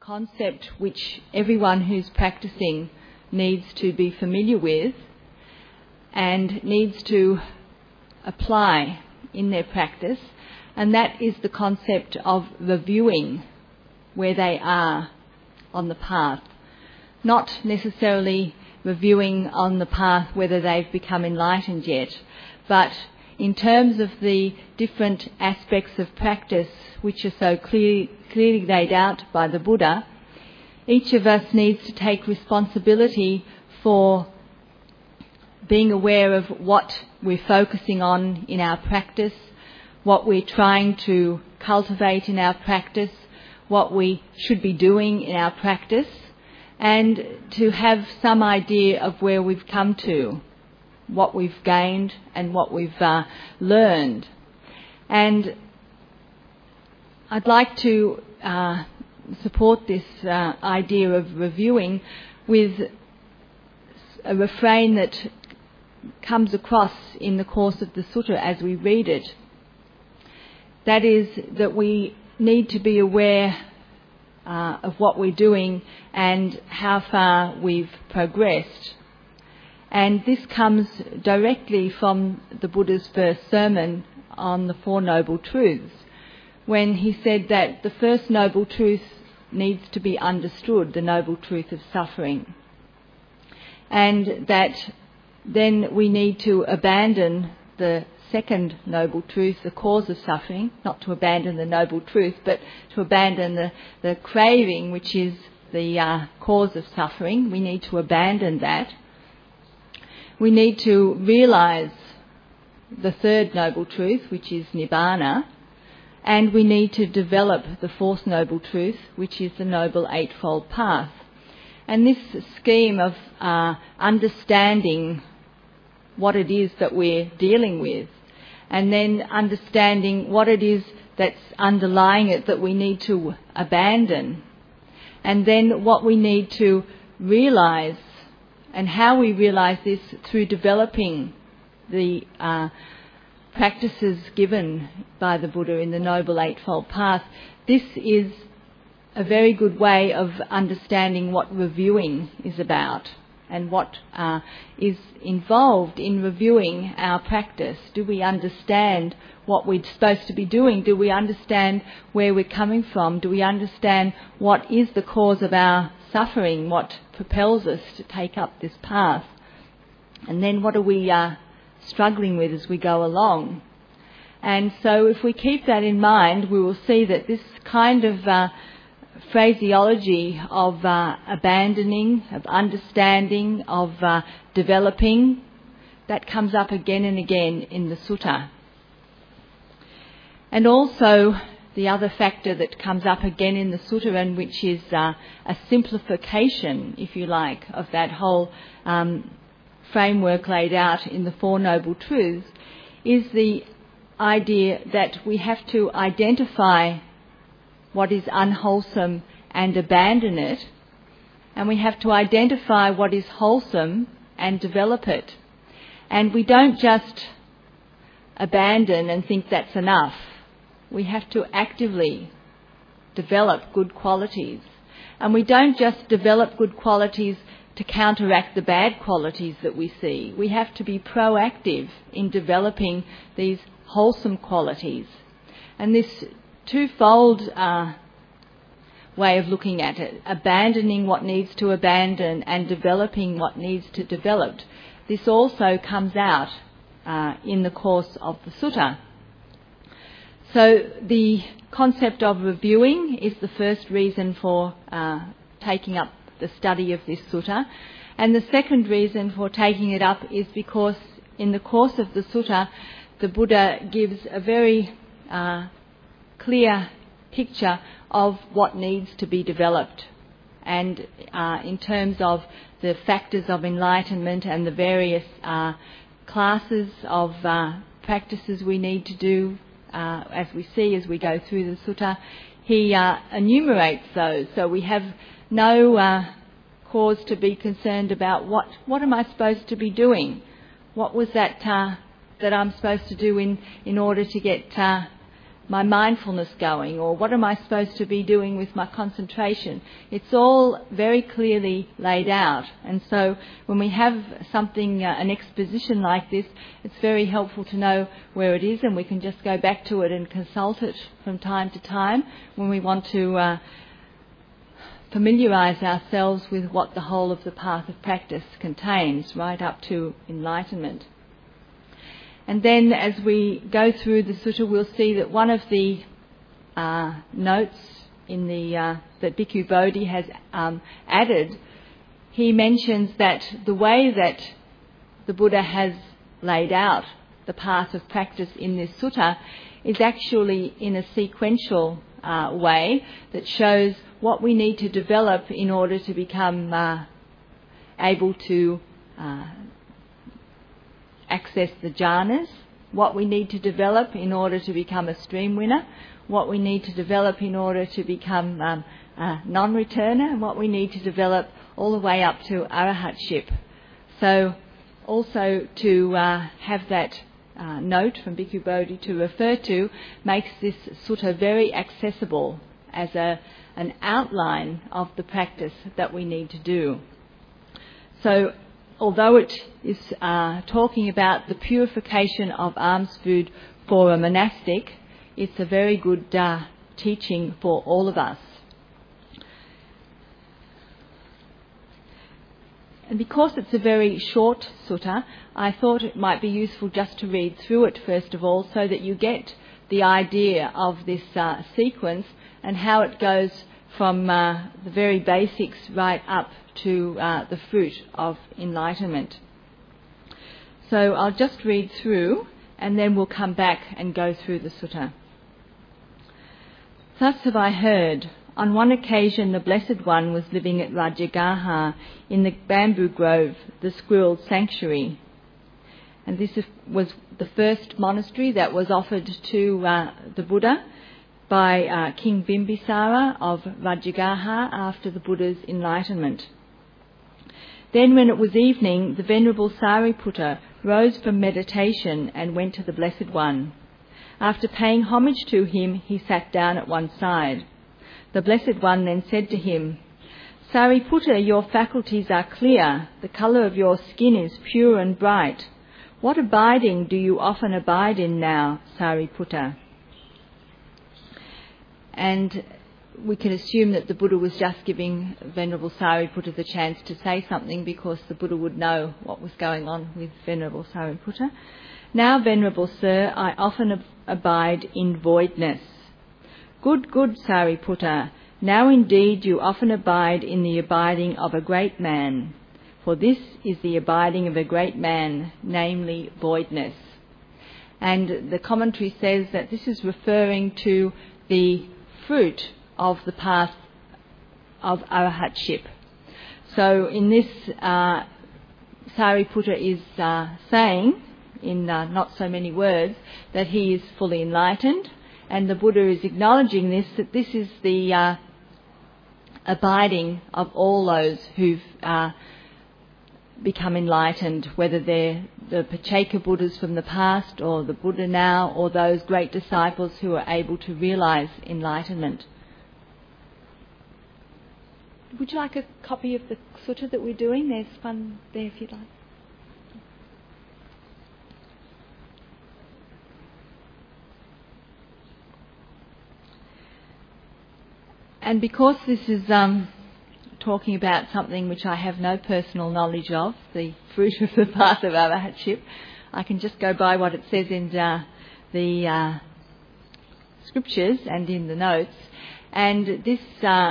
concept which everyone who's practicing needs to be familiar with and needs to apply in their practice, and that is the concept of reviewing where they are on the path. Not necessarily reviewing on the path whether they've become enlightened yet, but in terms of the different aspects of practice which are so clearly laid out by the Buddha, each of us needs to take responsibility for being aware of what we're focusing on in our practice, what we're trying to cultivate in our practice, what we should be doing in our practice, and to have some idea of where we've come to, what we've gained and what we've learned. And I'd like to support this idea of reviewing with a refrain that comes across in the course of the sutta as we read it. That is that we need to be aware of what we're doing and how far we've progressed. And this comes directly from the Buddha's first sermon on the Four Noble Truths, when he said that the first noble truth needs to be understood, the noble truth of suffering, and that then we need to abandon the second noble truth, the cause of suffering, not to abandon the noble truth, but to abandon the craving, which is the cause of suffering. We need to abandon that. We need to realise the third noble truth, which is Nibbana, and we need to develop the fourth noble truth, which is the Noble Eightfold Path. And this scheme of understanding what it is that we're dealing with, and then understanding what it is that's underlying it that we need to abandon, and then what we need to realise, and how we realise this through developing the practices given by the Buddha in the Noble Eightfold Path. This is a very good way of understanding what reviewing is about and what is involved in reviewing our practice. Do we understand what we're supposed to be doing? Do we understand where we're coming from? Do we understand what is the cause of our suffering, what propels us to take up this path? And then what are we struggling with as we go along? And so if we keep that in mind, we will see that this kind of phraseology of abandoning, of understanding, of developing, that comes up again and again in the sutta. And also the other factor that comes up again in the sutta, and which is a simplification, if you like, of that whole framework laid out in the Four Noble Truths, is the idea that we have to identify what is unwholesome and abandon it, and we have to identify what is wholesome and develop it. And we don't just abandon and think that's enough. We have to actively develop good qualities. And we don't just develop good qualities to counteract the bad qualities that we see. We have to be proactive in developing these wholesome qualities. And this twofold way of looking at it, abandoning what needs to abandon and developing what needs to develop, this also comes out in the course of the sutta. So the concept of reviewing is the first reason for taking up the study of this sutta. And the second reason for taking it up is because in the course of the sutta, the Buddha gives a very clear picture of what needs to be developed, and in terms of the factors of enlightenment and the various classes of practices we need to do, as we see as we go through the sutta, he enumerates those. So we have no cause to be concerned about what am I supposed to be doing? What was that that I'm supposed to do in order to get my mindfulness going, or what am I supposed to be doing with my concentration? It's all very clearly laid out. And so when we have something, an exposition like this, it's very helpful to know where it is, and we can just go back to it and consult it from time to time when we want to familiarise ourselves with what the whole of the path of practice contains, right up to enlightenment. And then as we go through the sutta, we'll see that one of the notes in the that Bhikkhu Bodhi has added, he mentions that the way that the Buddha has laid out the path of practice in this sutta is actually in a sequential way that shows what we need to develop in order to become able to access the jhanas, what we need to develop in order to become a stream winner, what we need to develop in order to become a non-returner, and what we need to develop all the way up to arahatship. So also to have that note from Bhikkhu Bodhi to refer to makes this sutta very accessible as an outline of the practice that we need to do. So although it is talking about the purification of alms food for a monastic, it's a very good teaching for all of us. And because it's a very short sutta, I thought it might be useful just to read through it first of all, so that you get the idea of this sequence and how it goes from the very basics right up to the fruit of enlightenment. So I'll just read through and then we'll come back and go through the sutta. Thus have I heard. On one occasion the Blessed One was living at Rajagaha in the bamboo grove, the squirrel sanctuary. And this was the first monastery that was offered to the Buddha by King Bimbisara of Rajagaha after the Buddha's enlightenment. Then when it was evening, the Venerable Sariputta rose from meditation and went to the Blessed One. After paying homage to him, he sat down at one side. The Blessed One then said to him, Sariputta, your faculties are clear, the colour of your skin is pure and bright. What abiding do you often abide in now, Sariputta? And we can assume that the Buddha was just giving Venerable Sariputta the chance to say something, because the Buddha would know what was going on with Venerable Sariputta. Now, Venerable Sir, I often abide in voidness. Good, Sariputta, now indeed you often abide in the abiding of a great man, for this is the abiding of a great man, namely voidness. And the commentary says that this is referring to the fruit of the path of arahatship. So in this, Sariputta is saying, in not so many words, that he is fully enlightened, and the Buddha is acknowledging this, that this is the abiding of all those who've become enlightened, whether they're the Pacceka Buddhas from the past, or the Buddha now, or those great disciples who are able to realise enlightenment. Would you like a copy of the sutta that we're doing? There's one there if you'd like. And because this is talking about something which I have no personal knowledge of, the fruit of the path of arahatship, I can just go by what it says in the scriptures and in the notes. And this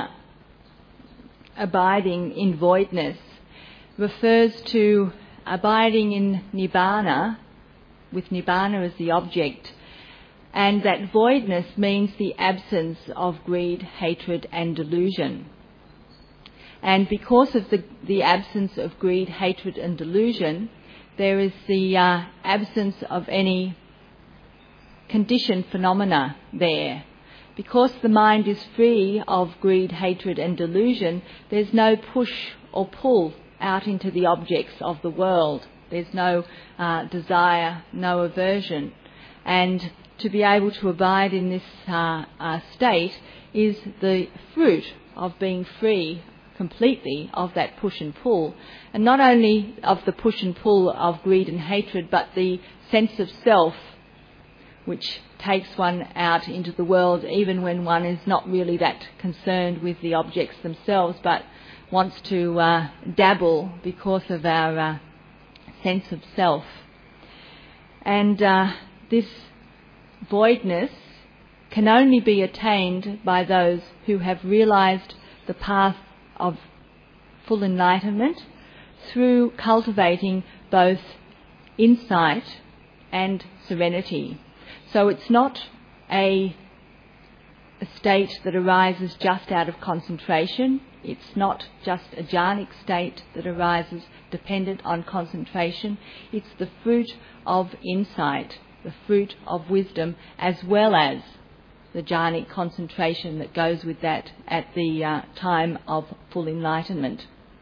abiding in voidness refers to abiding in nibbana, with nibbana as the object. And that voidness means the absence of greed, hatred and delusion. And because of the absence of greed, hatred and delusion, there is the absence of any conditioned phenomena there. Because the mind is free of greed, hatred and delusion, there's no push or pull out into the objects of the world. There's no desire, no aversion. And to be able to abide in this state is the fruit of being free completely of that push and pull. And not only of the push and pull of greed and hatred, but the sense of self which takes one out into the world even when one is not really that concerned with the objects themselves, but wants to dabble because of our sense of self. And this voidness can only be attained by those who have realised the path of full enlightenment through cultivating both insight and serenity. So it's not a state that arises just out of concentration. It's not just a jhanic state that arises dependent on concentration. It's the fruit of insight, the fruit of wisdom, as well as the jhanic concentration that goes with that at the time of full enlightenment.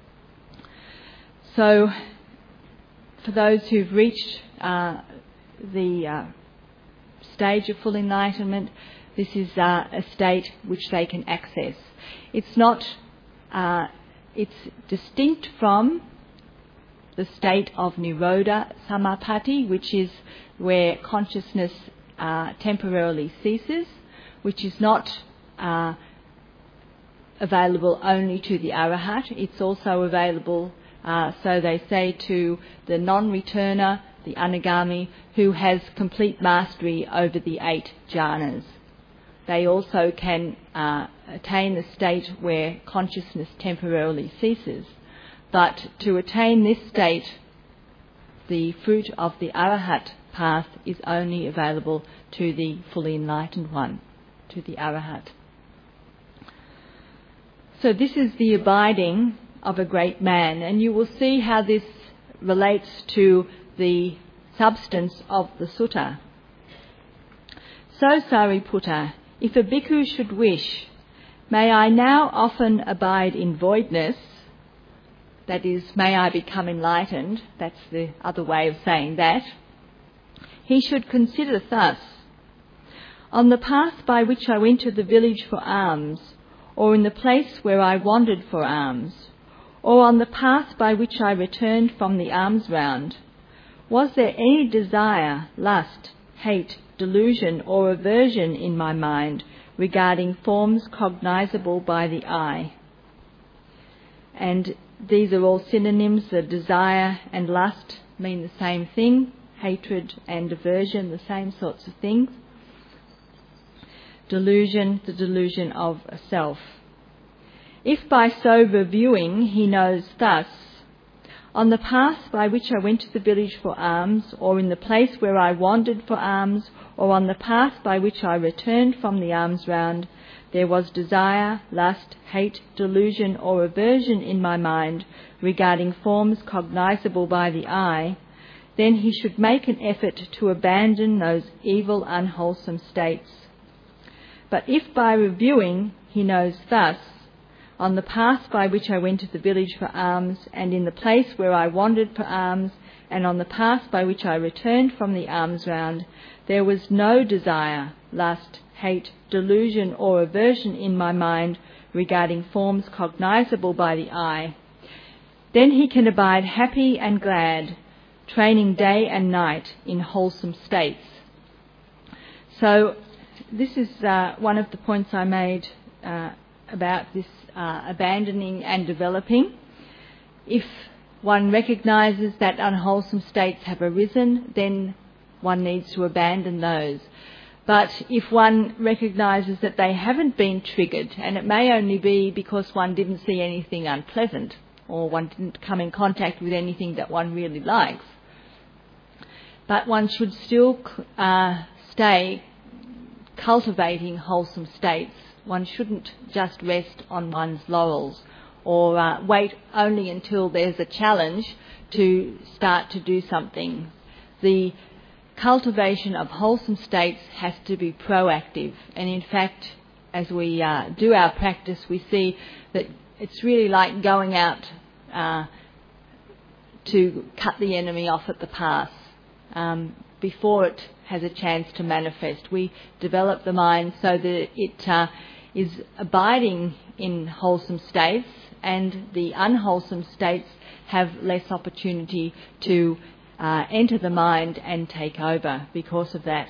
So, for those who've reached the stage of full enlightenment, this is a state which they can access. It's not. It's distinct from the state of Nirodha Samapatti, which is where consciousness temporarily ceases, which is not available only to the Arahat. It's also available, so they say, to the non-returner, the Anagami, who has complete mastery over the 8 jhanas. They also can attain the state where consciousness temporarily ceases. But to attain this state, the fruit of the Arahat path is only available to the fully enlightened one, to the Arahat. So this is the abiding of a great man, and you will see how this relates to the substance of the sutta. So, Sariputta, if a bhikkhu should wish, may I now often abide in voidness, that is, may I become enlightened, that's the other way of saying that, he should consider thus: on the path by which I went to the village for alms, or in the place where I wandered for alms, or on the path by which I returned from the alms round, was there any desire, lust, hate, delusion or aversion in my mind regarding forms cognizable by the eye? And these are all synonyms. The desire and lust mean the same thing. Hatred and aversion, the same sorts of things. Delusion, the delusion of a self. If by so reviewing he knows thus: on the path by which I went to the village for alms, or in the place where I wandered for alms, or on the path by which I returned from the alms round, there was desire, lust, hate, delusion or aversion in my mind regarding forms cognizable by the eye, then he should make an effort to abandon those evil, unwholesome states. But if by reviewing he knows thus: on the path by which I went to the village for alms, and in the place where I wandered for alms, and on the path by which I returned from the alms round, there was no desire, lust, hate, delusion or aversion in my mind regarding forms cognizable by the eye, then he can abide happy and glad, training day and night in wholesome states. So this is one of the points I made about this abandoning and developing. If one recognises that unwholesome states have arisen, then one needs to abandon those. But if one recognises that they haven't been triggered, and it may only be because one didn't see anything unpleasant, or one didn't come in contact with anything that one really likes, but one should still stay cultivating wholesome states. One shouldn't just rest on one's laurels or wait only until there's a challenge to start to do something. The cultivation of wholesome states has to be proactive, and in fact, as we do our practice, we see that it's really like going out to cut the enemy off at the pass. before it has a chance to manifest. We develop the mind so that it is abiding in wholesome states, and the unwholesome states have less opportunity to enter the mind and take over because of that.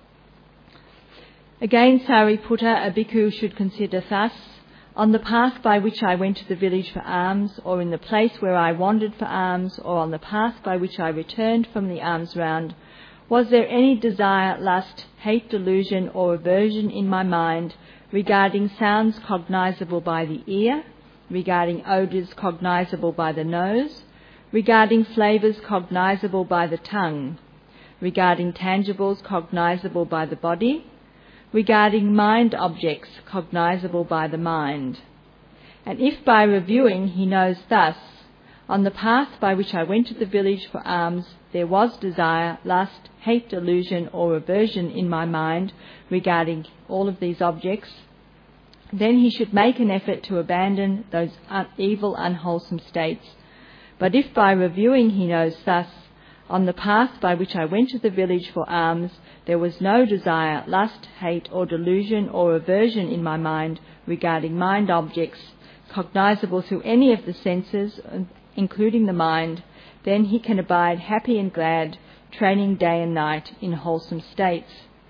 Again, Sariputta, a bhikkhu should consider thus: on the path by which I went to the village for alms, or in the place where I wandered for alms, or on the path by which I returned from the alms round, was there any desire, lust, hate, delusion, or aversion in my mind regarding sounds cognizable by the ear, regarding odours cognizable by the nose, regarding flavours cognizable by the tongue, regarding tangibles cognizable by the body, regarding mind objects cognizable by the mind? And if by reviewing he knows thus: on the path by which I went to the village for alms, there was desire, lust, hate, delusion, or aversion in my mind regarding all of these objects, then he should make an effort to abandon those evil, unwholesome states. But if by reviewing he knows thus: on the path by which I went to the village for alms, there was no desire, lust, hate, or delusion, or aversion in my mind regarding mind objects cognizable through any of the senses, including the mind, then he can abide happy and glad, training day and night in wholesome states.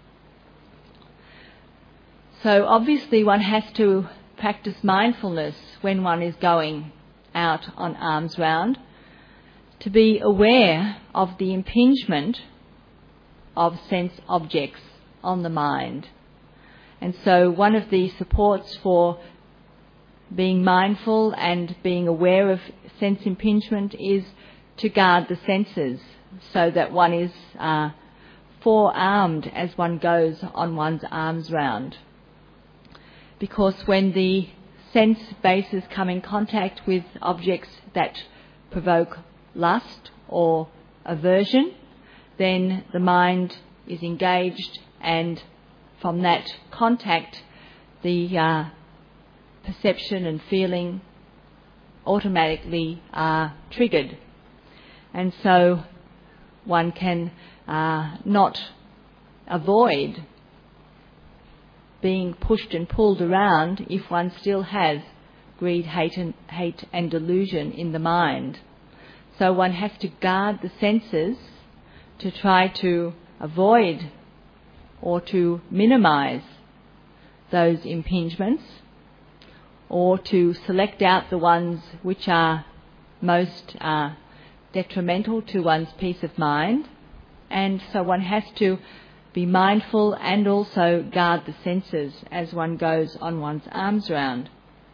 So obviously one has to practice mindfulness when one is going out on alms round, to be aware of the impingement of sense objects on the mind. And so one of the supports for being mindful and being aware of sense impingement is to guard the senses, so that one is forearmed as one goes on one's alms round. Because when the sense bases come in contact with objects that provoke lust or aversion, then the mind is engaged, and from that contact the perception and feeling automatically are triggered. And so one can not avoid being pushed and pulled around if one still has greed, hate and delusion in the mind. So one has to guard the senses to try to avoid or to minimize those impingements, or to select out the ones which are most detrimental to one's peace of mind. And so one has to be mindful and also guard the senses as one goes on one's alms round.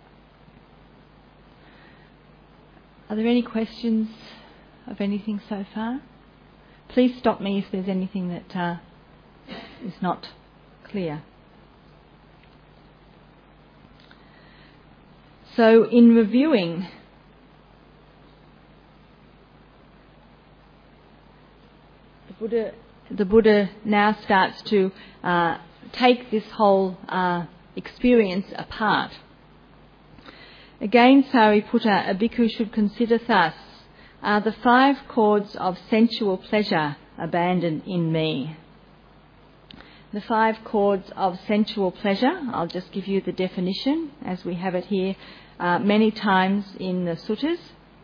Are there any questions of anything so far? Please stop me if there's anything that is not clear. So in reviewing, the Buddha now starts to take this whole experience apart. Again, Sariputta, a bhikkhu should consider thus: are the 5 chords of sensual pleasure abandoned in me? The 5 chords of sensual pleasure, I'll just give you the definition as we have it here many times in the suttas.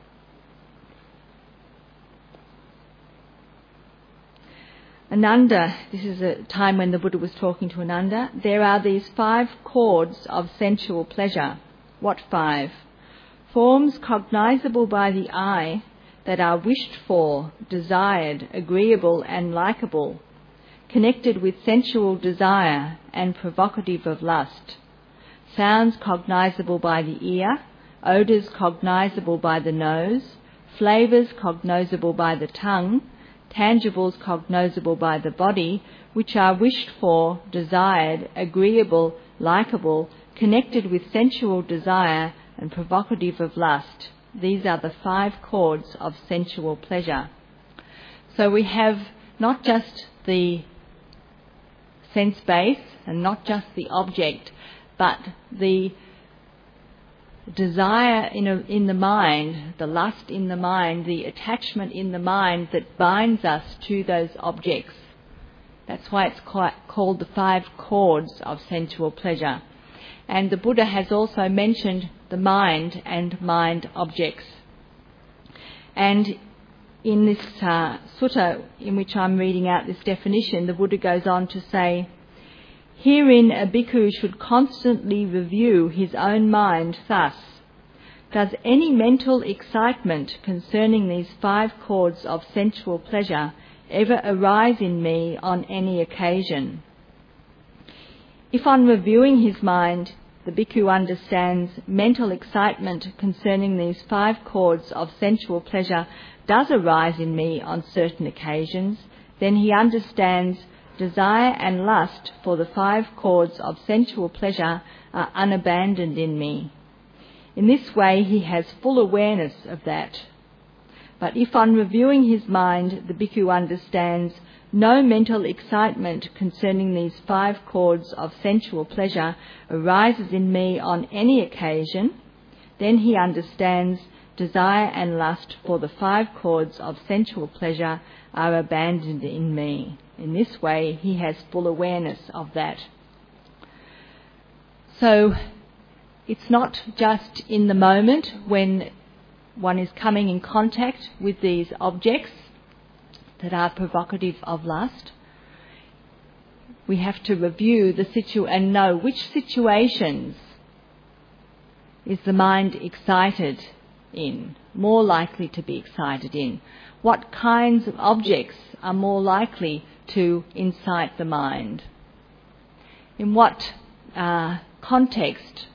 Ananda, this is a time when the Buddha was talking to Ananda. There are these 5 chords of sensual pleasure. What 5? Forms cognizable by the eye that are wished for, desired, agreeable and likeable, connected with sensual desire and provocative of lust. Sounds cognizable by the ear, odours cognizable by the nose, flavours cognizable by the tongue, tangibles cognizable by the body, which are wished for, desired, agreeable, likeable, connected with sensual desire and provocative of lust. These are the 5 chords of sensual pleasure. So we have not just the sense base and not just the object, but the desire in the mind, the lust in the mind, the attachment in the mind that binds us to those objects That's why it's called the 5 chords of sensual pleasure. And the Buddha has also mentioned the mind and mind objects. And in this sutta in which I'm reading out this definition, the Buddha goes on to say, "Herein a bhikkhu should constantly review his own mind thus: does any mental excitement concerning these 5 chords of sensual pleasure ever arise in me on any occasion? If on reviewing his mind the bhikkhu understands mental excitement concerning these 5 chords of sensual pleasure does arise in me on certain occasions, then he understands desire and lust for the 5 chords of sensual pleasure are unabandoned in me. In this way he has full awareness of that. But if on reviewing his mind the bhikkhu understands no mental excitement concerning these 5 chords of sensual pleasure arises in me on any occasion, then he understands desire and lust for the 5 chords of sensual pleasure are abandoned in me. In this way he has full awareness of that." So it's not just in the moment when one is coming in contact with these objects that are provocative of lust. We have to review the and know which situations is the mind excited in, more likely to be excited in. What kinds of objects are more likely to incite the mind? In what context,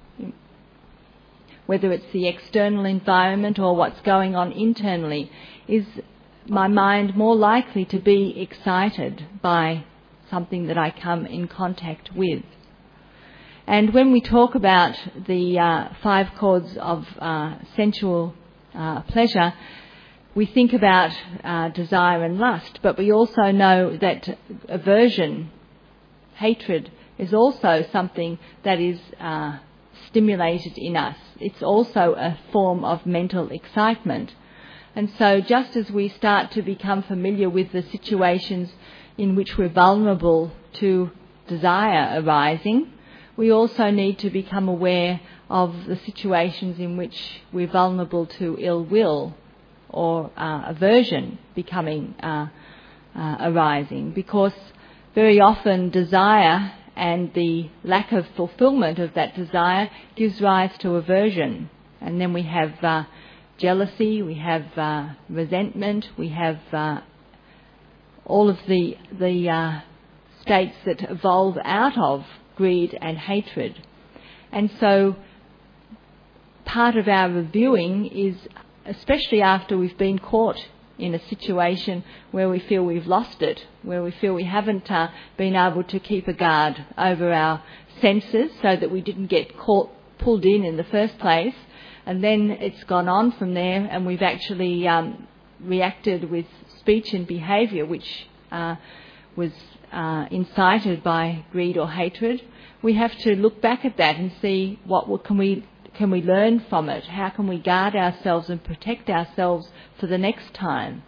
whether it's the external environment or what's going on internally, is my mind more likely to be excited by something that I come in contact with? And when we talk about the 5 chords of sensual pleasure, we think about desire and lust, but we also know that aversion, hatred, is also something that is stimulated in us. It's also a form of mental excitement. And so just as we start to become familiar with the situations in which we're vulnerable to desire arising, we also need to become aware of the situations in which we're vulnerable to ill will or aversion becoming arising, because very often desire and the lack of fulfillment of that desire gives rise to aversion. And then we have jealousy, we have resentment, we have all of the states that evolve out of greed and hatred. And so part of our reviewing is, especially after we've been caught in a situation where we feel we've lost it, where we feel we haven't been able to keep a guard over our senses so that we didn't get pulled in the first place, and then it's gone on from there and we've actually reacted with speech and behaviour which was incited by greed or hatred. We have to look back at that and see what can we learn from it. How can we guard ourselves and protect ourselves for the next time?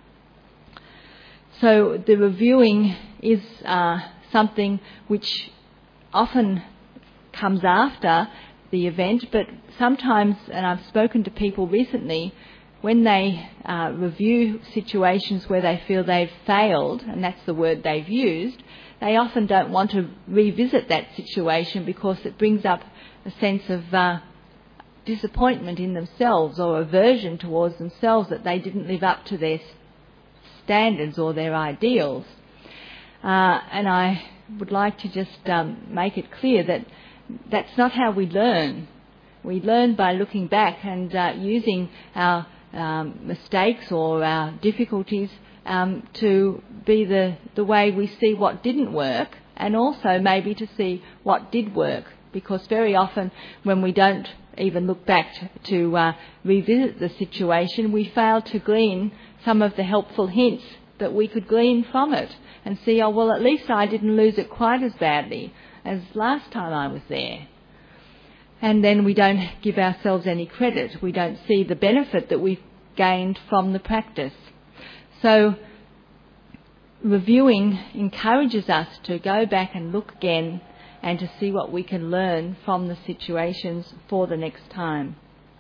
So the reviewing is something which often comes after the event, but sometimes, and I've spoken to people recently, when they review situations where they feel they've failed, and that's the word they've used, they often don't want to revisit that situation because it brings up a sense of disappointment in themselves or aversion towards themselves, that they didn't live up to their standards or their ideals. And I would like to just make it clear that that's not how we learn. We learn by looking back and using our mistakes or our difficulties to be the way we see what didn't work, and also maybe to see what did work, because very often when we don't even look back to revisit the situation, we fail to glean some of the helpful hints that we could glean from it and see, oh, well, at least I didn't lose it quite as badly as last time I was there. And then we don't give ourselves any credit. We don't see the benefit that we've gained from the practice. So reviewing encourages us to go back and look again and to see what we can learn from the situations for the next time.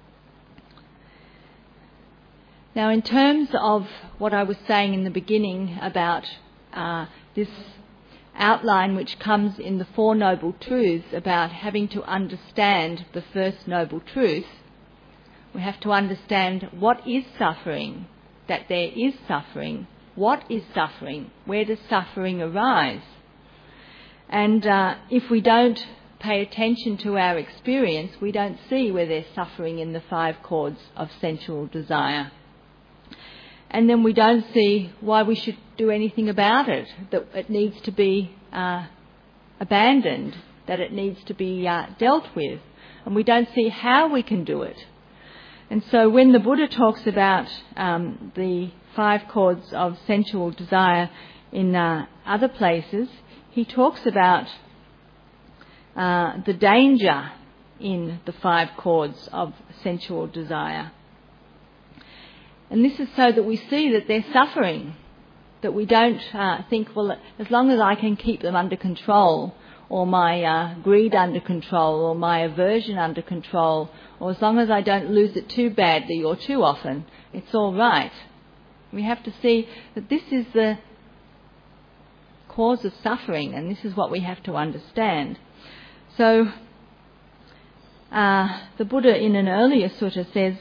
Now, in terms of what I was saying in the beginning about this outline which comes in the Four Noble Truths about having to understand the first noble truth, we have to understand what is suffering, that there is suffering. What is suffering? Where does suffering arise? And if we don't pay attention to our experience, we don't see where there's suffering in the 5 chords of sensual desire. And then we don't see why we should do anything about it, that it needs to be abandoned, that it needs to be dealt with. And we don't see how we can do it. And so when the Buddha talks about the 5 chords of sensual desire in other places, he talks about the danger in the 5 chords of sensual desire. And this is so that we see that they're suffering, that we don't think, well, as long as I can keep them under control, or my greed under control, or my aversion under control, or as long as I don't lose it too badly or too often, it's all right. We have to see that this is the cause of suffering, and this is what we have to understand. So the Buddha in an earlier sutta says,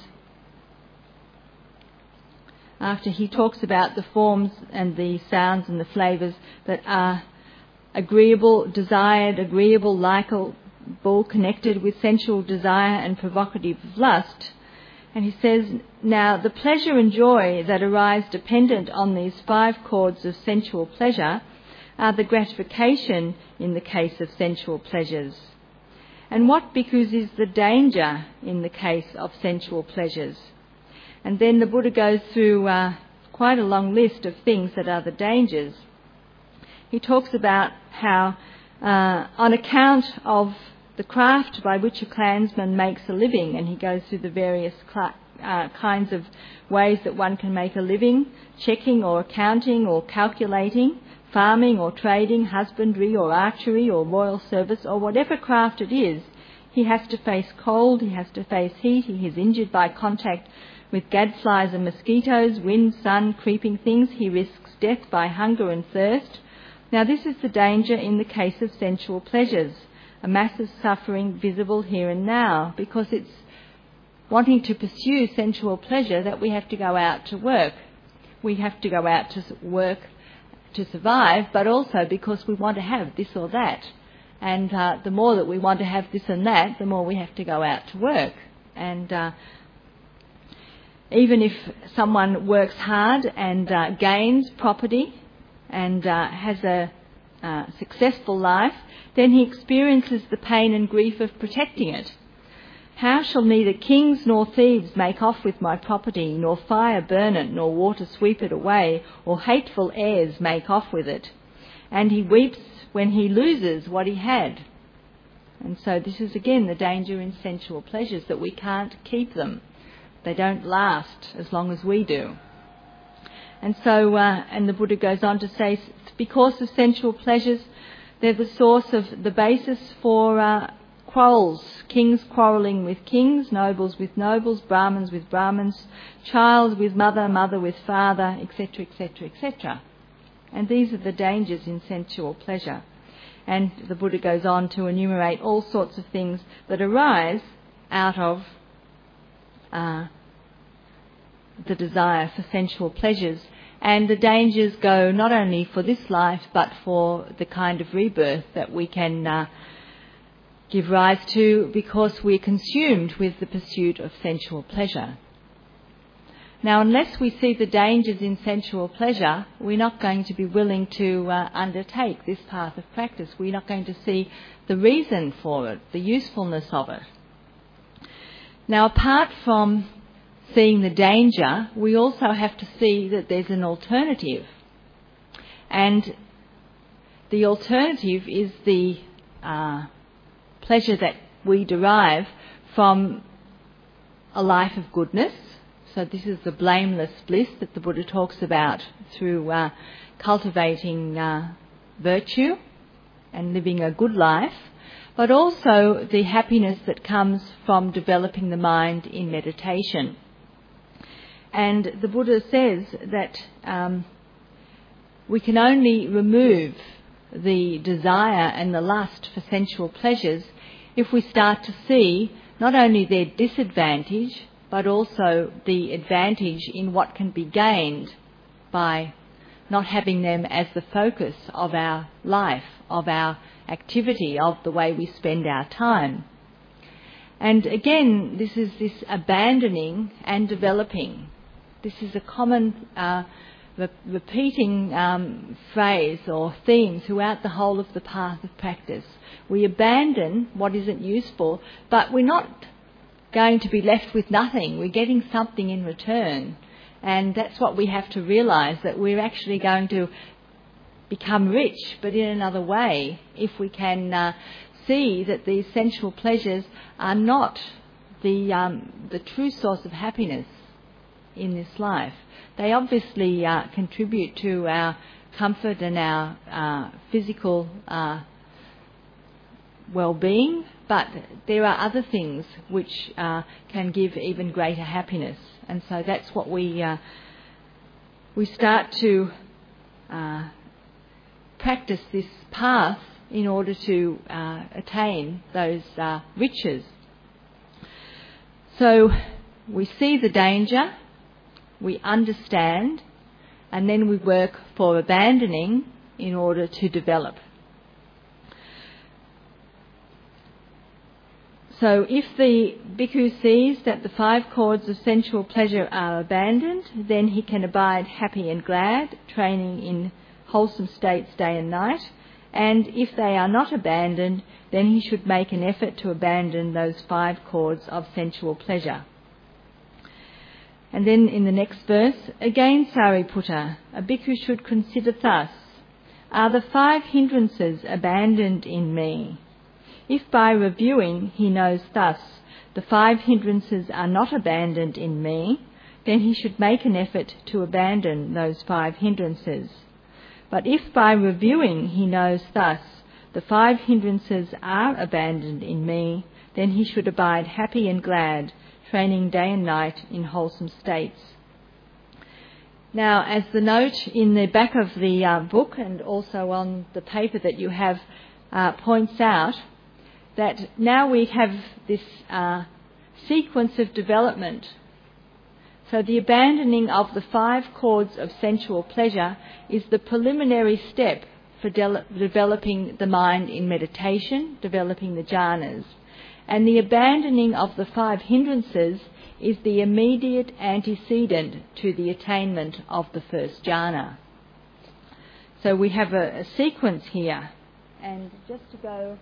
after he talks about the forms and the sounds and the flavours that are agreeable, desired, agreeable, likeable, connected with sensual desire and provocative of lust, and he says, now the pleasure and joy that arise dependent on these 5 chords of sensual pleasure are the gratification in the case of sensual pleasures. And what, bhikkhus, is the danger in the case of sensual pleasures? And then the Buddha goes through quite a long list of things that are the dangers. He talks about how on account of the craft by which a clansman makes a living, and he goes through the various kinds of ways that one can make a living, checking or accounting or calculating, farming or trading, husbandry or archery or royal service or whatever craft it is, he has to face cold, he has to face heat, he is injured by contact with gadflies and mosquitoes, wind, sun, creeping things. He risks death by hunger and thirst. Now this is the danger in the case of sensual pleasures, a massive suffering visible here and now, because it's wanting to pursue sensual pleasure that we have to go out to work. We have to go out to work to survive, but also because we want to have this or that. And the more that we want to have this and that, the more we have to go out to work. And even if someone works hard and gains property and has a successful life, then he experiences the pain and grief of protecting it. How shall neither kings nor thieves make off with my property, nor fire burn it, nor water sweep it away, or hateful heirs make off with it? And he weeps when he loses what he had. And so this is again the danger in sensual pleasures, that we can't keep them. They don't last as long as we do. And so, and the Buddha goes on to say, because of sensual pleasures, they're the source of the basis for quarrels, kings quarrelling with kings, nobles with nobles, Brahmins with Brahmins, child with mother, mother with father, etc., etc., etc. And these are the dangers in sensual pleasure. And the Buddha goes on to enumerate all sorts of things that arise out of the desire for sensual pleasures. And the dangers go not only for this life, but for the kind of rebirth that we can give rise to because we're consumed with the pursuit of sensual pleasure. Now, unless we see the dangers in sensual pleasure, we're not going to be willing to undertake this path of practice. We're not going to see the reason for it, the usefulness of it. Now, apart from seeing the danger, we also have to see that there's an alternative. And the alternative is the pleasure that we derive from a life of goodness, So this is the blameless bliss that the Buddha talks about through cultivating virtue and living a good life, but also the happiness that comes from developing the mind in meditation. And the Buddha says that we can only remove the desire and the lust for sensual pleasures if we start to see not only their disadvantage, but also the advantage in what can be gained by not having them as the focus of our life, of our activity, of the way we spend our time. And again, this is this abandoning and developing. This is a common repeating phrase or theme throughout the whole of the path of practice. We abandon what isn't useful, but we're not going to be left with nothing. We're getting something in return. And that's what we have to realise, that we're actually going to become rich, but in another way, if we can see that these sensual pleasures are not the true source of happiness in this life. They obviously contribute to our comfort and our physical well-being, but there are other things which can give even greater happiness. And so that's what we start to practice this path in order to attain those riches. So we see the danger, we understand, and then we work for abandoning in order to develop. So if the bhikkhu sees that the 5 cords of sensual pleasure are abandoned, then he can abide happy and glad, training in wholesome states day and night. And if they are not abandoned, then he should make an effort to abandon those 5 cords of sensual pleasure. And then in the next verse, again Sariputta, a bhikkhu should consider thus: are the 5 hindrances abandoned in me? If by reviewing he knows thus, the 5 hindrances are not abandoned in me, then he should make an effort to abandon those 5 hindrances. But if by reviewing he knows thus, the 5 hindrances are abandoned in me, then he should abide happy and glad, training day and night in wholesome states. Now, as the note in the back of the book and also on the paper that you have points out, that now we have this sequence of development. So the abandoning of the 5 cords of sensual pleasure is the preliminary step for developing the mind in meditation, developing the jhanas. And the abandoning of the 5 hindrances is the immediate antecedent to the attainment of the first jhana. So we have a sequence here. And just to go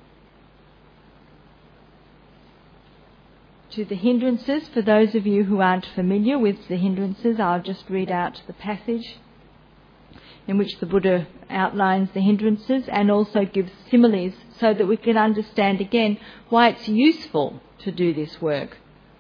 to the hindrances, for those of you who aren't familiar with the hindrances, I'll just read out the passage in which the Buddha outlines the hindrances and also gives similes so that we can understand again why it's useful to do this work.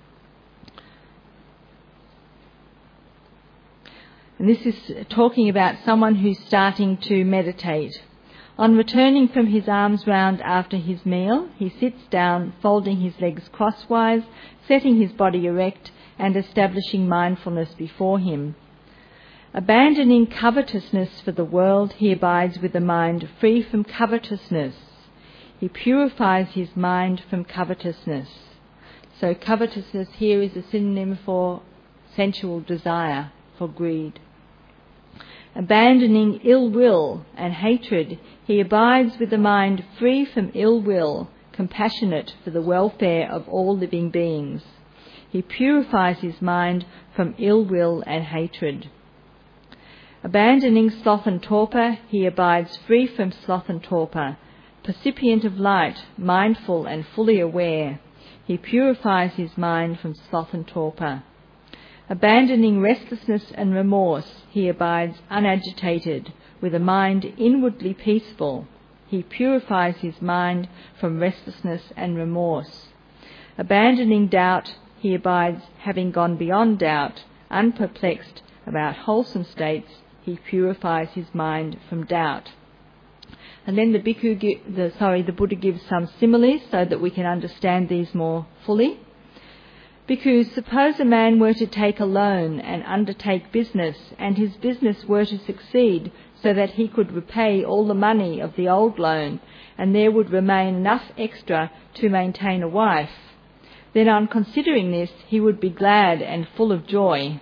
And this is talking about someone who's starting to meditate. On returning from his alms round after his meal, he sits down, folding his legs crosswise, setting his body erect, and establishing mindfulness before him. Abandoning covetousness for the world, he abides with a mind free from covetousness. He purifies his mind from covetousness. So covetousness here is a synonym for sensual desire, for greed. Abandoning ill will and hatred, he abides with a mind free from ill will, compassionate for the welfare of all living beings. He purifies his mind from ill will and hatred. Abandoning sloth and torpor, he abides free from sloth and torpor, percipient of light, mindful and fully aware. He purifies his mind from sloth and torpor. Abandoning restlessness and remorse, he abides unagitated, with a mind inwardly peaceful. He purifies his mind from restlessness and remorse. Abandoning doubt, he abides, having gone beyond doubt, unperplexed about wholesome states, he purifies his mind from doubt. And then the Buddha gives some similes so that we can understand these more fully. Bhikkhus, suppose a man were to take a loan and undertake business, and his business were to succeed so that he could repay all the money of the old loan, and there would remain enough extra to maintain a wife. Then on considering this, he would be glad and full of joy.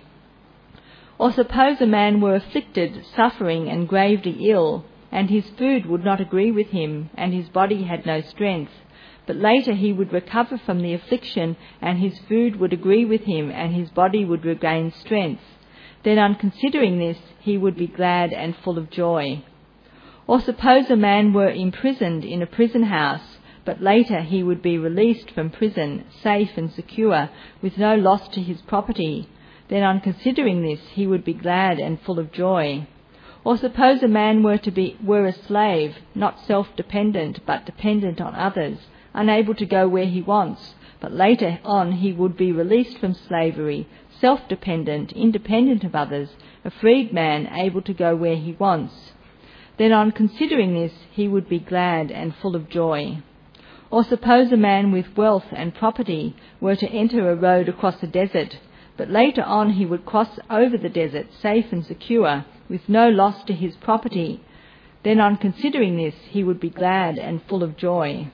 Or suppose a man were afflicted, suffering and gravely ill, and his food would not agree with him, and his body had no strength. But later he would recover from the affliction, and his food would agree with him, and his body would regain strength. Then on considering this, he would be glad and full of joy. Or suppose a man were imprisoned in a prison house, but later he would be released from prison, safe and secure, with no loss to his property. Then on considering this, he would be glad and full of joy. Or suppose a man were a slave, not self-dependent, but dependent on others, unable to go where he wants, but later on he would be released from slavery, self-dependent, independent of others, a freed man, able to go where he wants. Then on considering this, he would be glad and full of joy. Or suppose a man with wealth and property were to enter a road across a desert, but later on he would cross over the desert, safe and secure, with no loss to his property. Then on considering this, he would be glad and full of joy.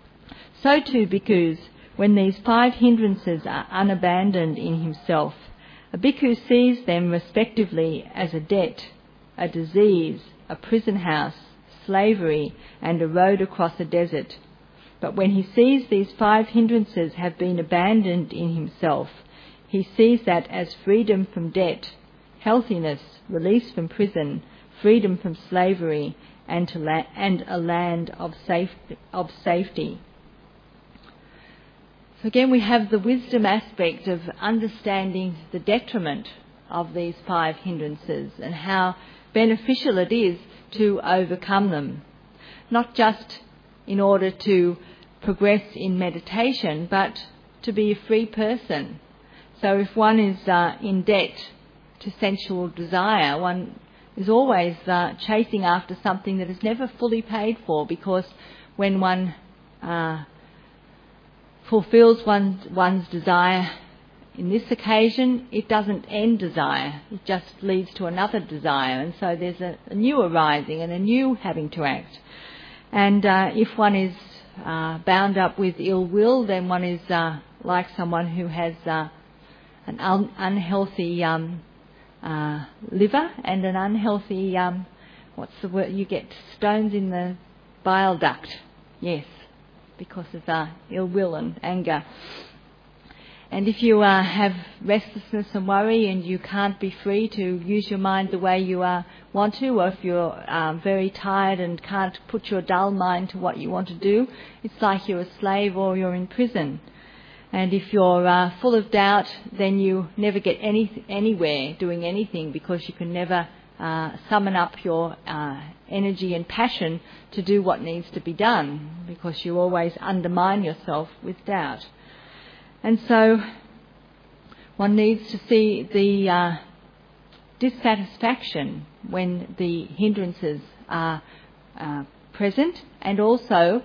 So too, bhikkhus, when these 5 hindrances are unabandoned in himself, a bhikkhu sees them respectively as a debt, a disease, a prison house, slavery, and a road across a desert. But when he sees these 5 hindrances have been abandoned in himself, he sees that as freedom from debt, healthiness, release from prison, freedom from slavery, and a land of safety. So again, we have the wisdom aspect of understanding the detriment of these 5 hindrances and how beneficial it is to overcome them. Not just in order to progress in meditation, but to be a free person. So if one is in debt to sensual desire, one is always chasing after something that is never fully paid for, because when one fulfills one's desire in this occasion, it doesn't end desire, it just leads to another desire, and so there's a new arising and a new having to act. And if one is bound up with ill will, then one is like someone who has an unhealthy liver and an unhealthy, what's the word, you get stones in the bile duct, yes, because of ill will and anger. And if you have restlessness and worry and you can't be free to use your mind the way you want to, or if you're very tired and can't put your dull mind to what you want to do, it's like you're a slave or you're in prison. And if you're full of doubt, then you never get anywhere doing anything, because you can never summon up your energy and passion to do what needs to be done, because you always undermine yourself with doubt. And so one needs to see the dissatisfaction when the hindrances are present, and also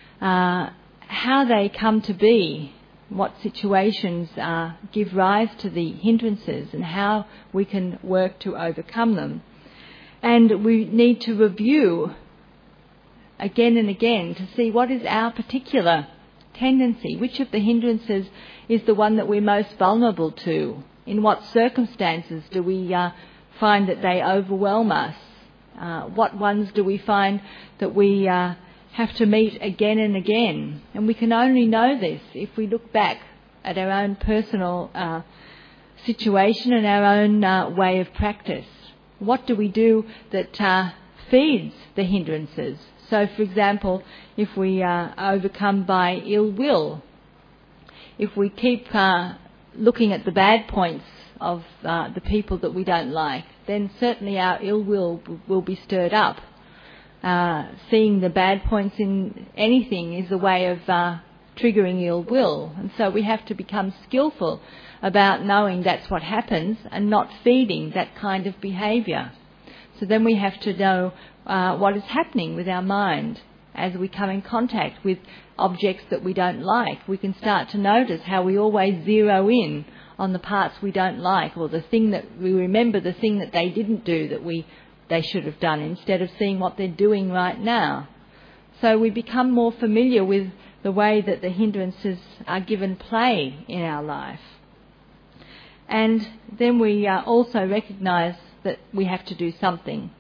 how they come to be, what situations give rise to the hindrances, and how we can work to overcome them. And we need to review again and again to see what is our particular tendency, which of the hindrances is the one that we're most vulnerable to, in what circumstances do we find that they overwhelm us, what ones do we find that we have to meet again and again. And we can only know this if we look back at our own personal situation and our own way of practice. What do we do that feeds the hindrances? So, for example, if we are overcome by ill will, if we keep looking at the bad points of the people that we don't like, then certainly our ill will be stirred up. Seeing the bad points in anything is a way of triggering ill will. And so we have to become skillful about knowing that's what happens and not feeding that kind of behaviour. So then we have to know what is happening with our mind as we come in contact with objects that we don't like. We can start to notice how we always zero in on the parts we don't like, or the thing that we remember, the thing that they didn't do that they should have done, instead of seeing what they're doing right now. So we become more familiar with the way that the hindrances are given play in our life. And then we also recognise that we have to do something.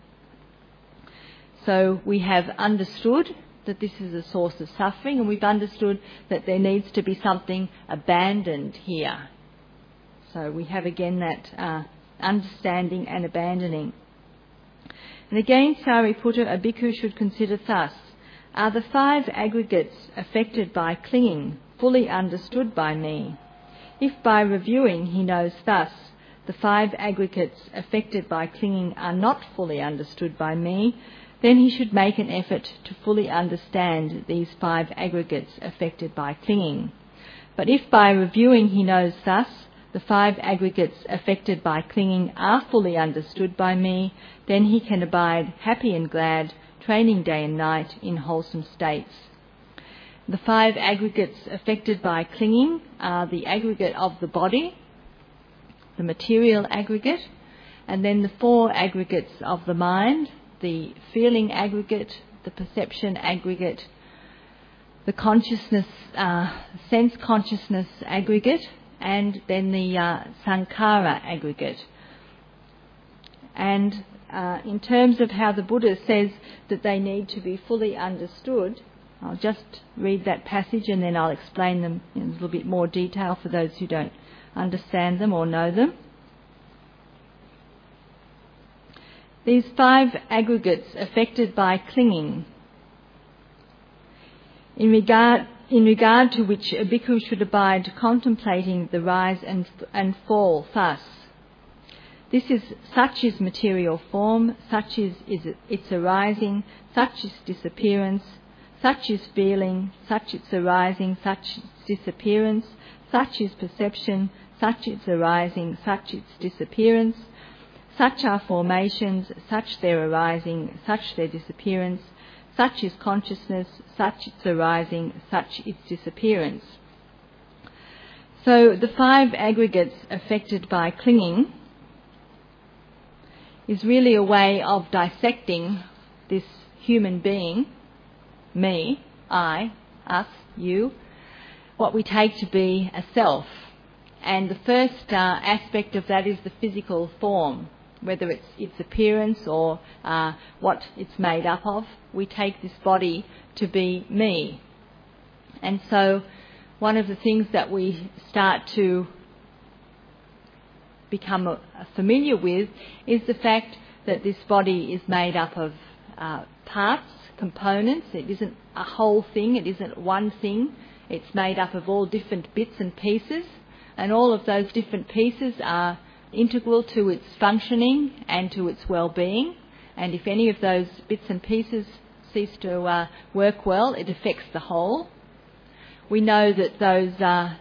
So we have understood that this is a source of suffering, and we've understood that there needs to be something abandoned here. So we have again that understanding and abandoning. And again, Sariputta, a bhikkhu should consider thus: are the 5 aggregates affected by clinging fully understood by me? If by reviewing he knows thus, the 5 aggregates affected by clinging are not fully understood by me, then he should make an effort to fully understand these 5 aggregates affected by clinging. But if by reviewing he knows thus, the 5 aggregates affected by clinging are fully understood by me, then he can abide happy and glad, training day and night in wholesome states. The 5 aggregates affected by clinging are the aggregate of the body, the material aggregate, and then the 4 aggregates of the mind, the feeling aggregate, the perception aggregate, the consciousness, sense consciousness aggregate, and then the sankhara aggregate. And in terms of how the Buddha says that they need to be fully understood, I'll just read that passage and then I'll explain them in a little bit more detail for those who don't understand them or know them. These 5 aggregates affected by clinging, in regard to which a bhikkhu should abide contemplating the rise and fall thus: such is material form, such is its arising, such is disappearance, such is feeling, such its arising, such its disappearance, such is perception, such its arising, such its disappearance, such are formations, such their arising, such their disappearance, such is consciousness, such its arising, such its disappearance. So the 5 aggregates affected by clinging is really a way of dissecting this human being, me, I, us, you, what we take to be a self. And the first aspect of that is the physical form, whether it's its appearance or what it's made up of. We take this body to be me. And so one of the things that we start to become familiar with is the fact that this body is made up of parts, components. It isn't a whole thing, it isn't one thing. It's made up of all different bits and pieces, and all of those different pieces are integral to its functioning and to its well-being. And if any of those bits and pieces cease to work well, it affects the whole. We know that those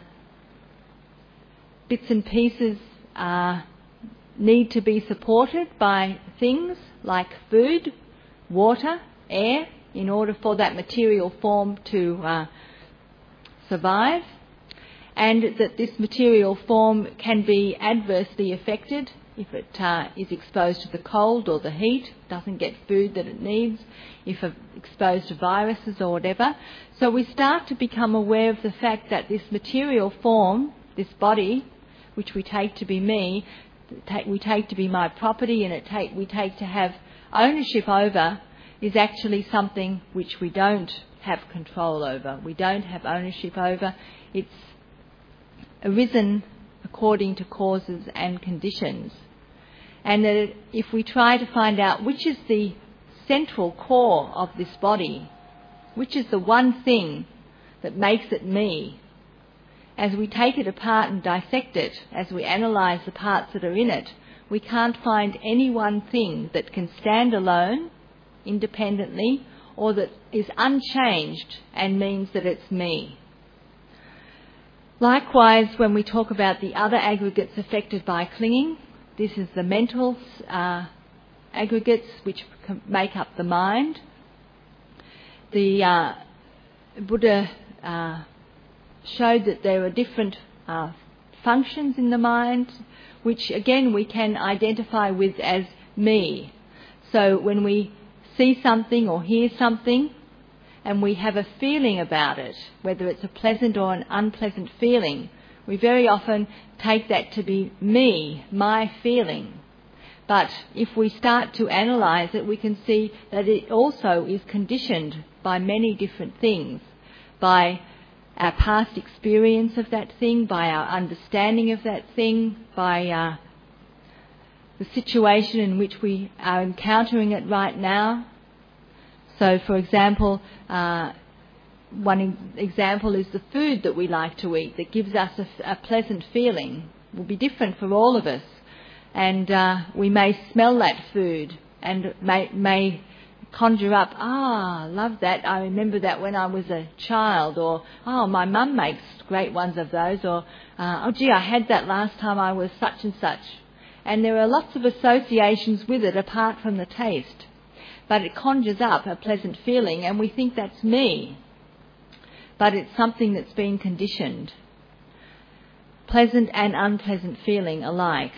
bits and pieces need to be supported by things like food, water, air, in order for that material form to survive. And that this material form can be adversely affected if it is exposed to the cold or the heat, doesn't get food that it needs, if exposed to viruses or whatever. So we start to become aware of the fact that this material form, this body, which we take to be me, we take to be my property, and we take to have ownership over, is actually something which we don't have control over. We don't have ownership over. It's arisen according to causes and conditions. And that if we try to find out which is the central core of this body, which is the one thing that makes it me, as we take it apart and dissect it, as we analyse the parts that are in it, we can't find any one thing that can stand alone, independently, or that is unchanged and means that it's me. Likewise, when we talk about the other aggregates affected by clinging, this is the mental aggregates which make up the mind. The Buddha showed that there are different functions in the mind, which again we can identify with as me. So when we see something or hear something and we have a feeling about it, whether it's a pleasant or an unpleasant feeling, we very often take that to be me, my feeling. But if we start to analyse it, we can see that it also is conditioned by many different things, by our past experience of that thing, by our understanding of that thing, by the situation in which we are encountering it right now. So, for example, one example is the food that we like to eat that gives us a pleasant feeling. It will be different for all of us. And we may smell that food and may conjure up, love that, I remember that when I was a child, or, my mum makes great ones of those, or, gee, I had that last time I was such and such. And there are lots of associations with it apart from the taste. But it conjures up a pleasant feeling and we think that's me. But it's something that's been conditioned. Pleasant and unpleasant feeling alike.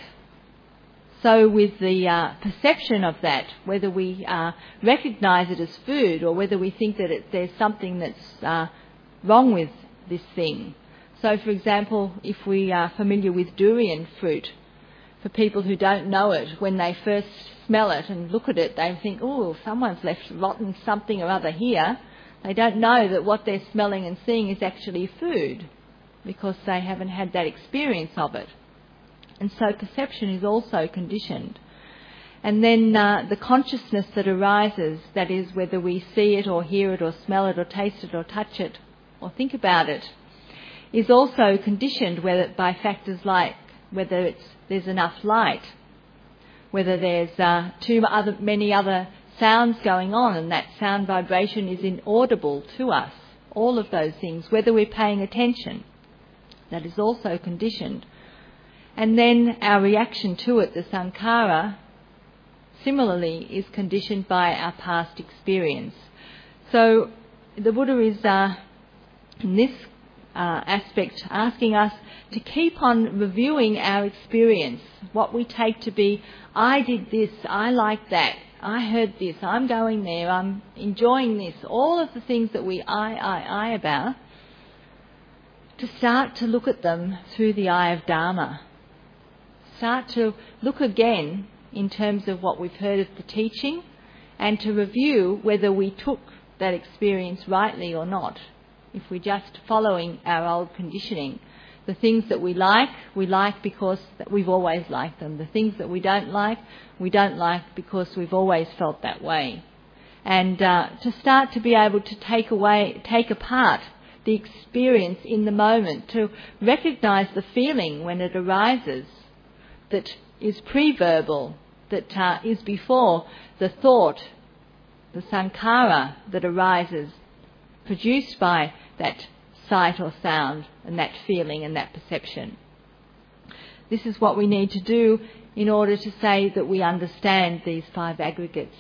So with the perception of that, whether we recognise it as food or whether we think that there's something that's wrong with this thing. So for example, if we are familiar with durian fruit, for people who don't know it, when they first smell it and look at it, they think, someone's left rotten something or other here. They don't know that what they're smelling and seeing is actually food because they haven't had that experience of it. And so perception is also conditioned. And then the consciousness that arises, that is whether we see it or hear it or smell it or taste it or touch it or think about it, is also conditioned by factors like whether there's enough light, whether there's many other sounds going on and that sound vibration is inaudible to us, all of those things, whether we're paying attention, that is also conditioned. And then our reaction to it, the sankhara, similarly is conditioned by our past experience. So the Buddha is, in this aspect, asking us to keep on reviewing our experience, what we take to be, I did this, I like that, I heard this, I'm going there, I'm enjoying this, all of the things that we I about, to start to look at them through the eye of Dharma. Start to look again in terms of what we've heard of the teaching and to review whether we took that experience rightly or not. If we're just following our old conditioning. The things that we like because we've always liked them. The things that we don't like because we've always felt that way. And to start to be able to take apart the experience in the moment, to recognise the feeling when it arises that is pre-verbal, that is before the thought, the sankhara that arises, produced by that sight or sound and that feeling and that perception. This is what we need to do in order to say that we understand these 5 aggregates.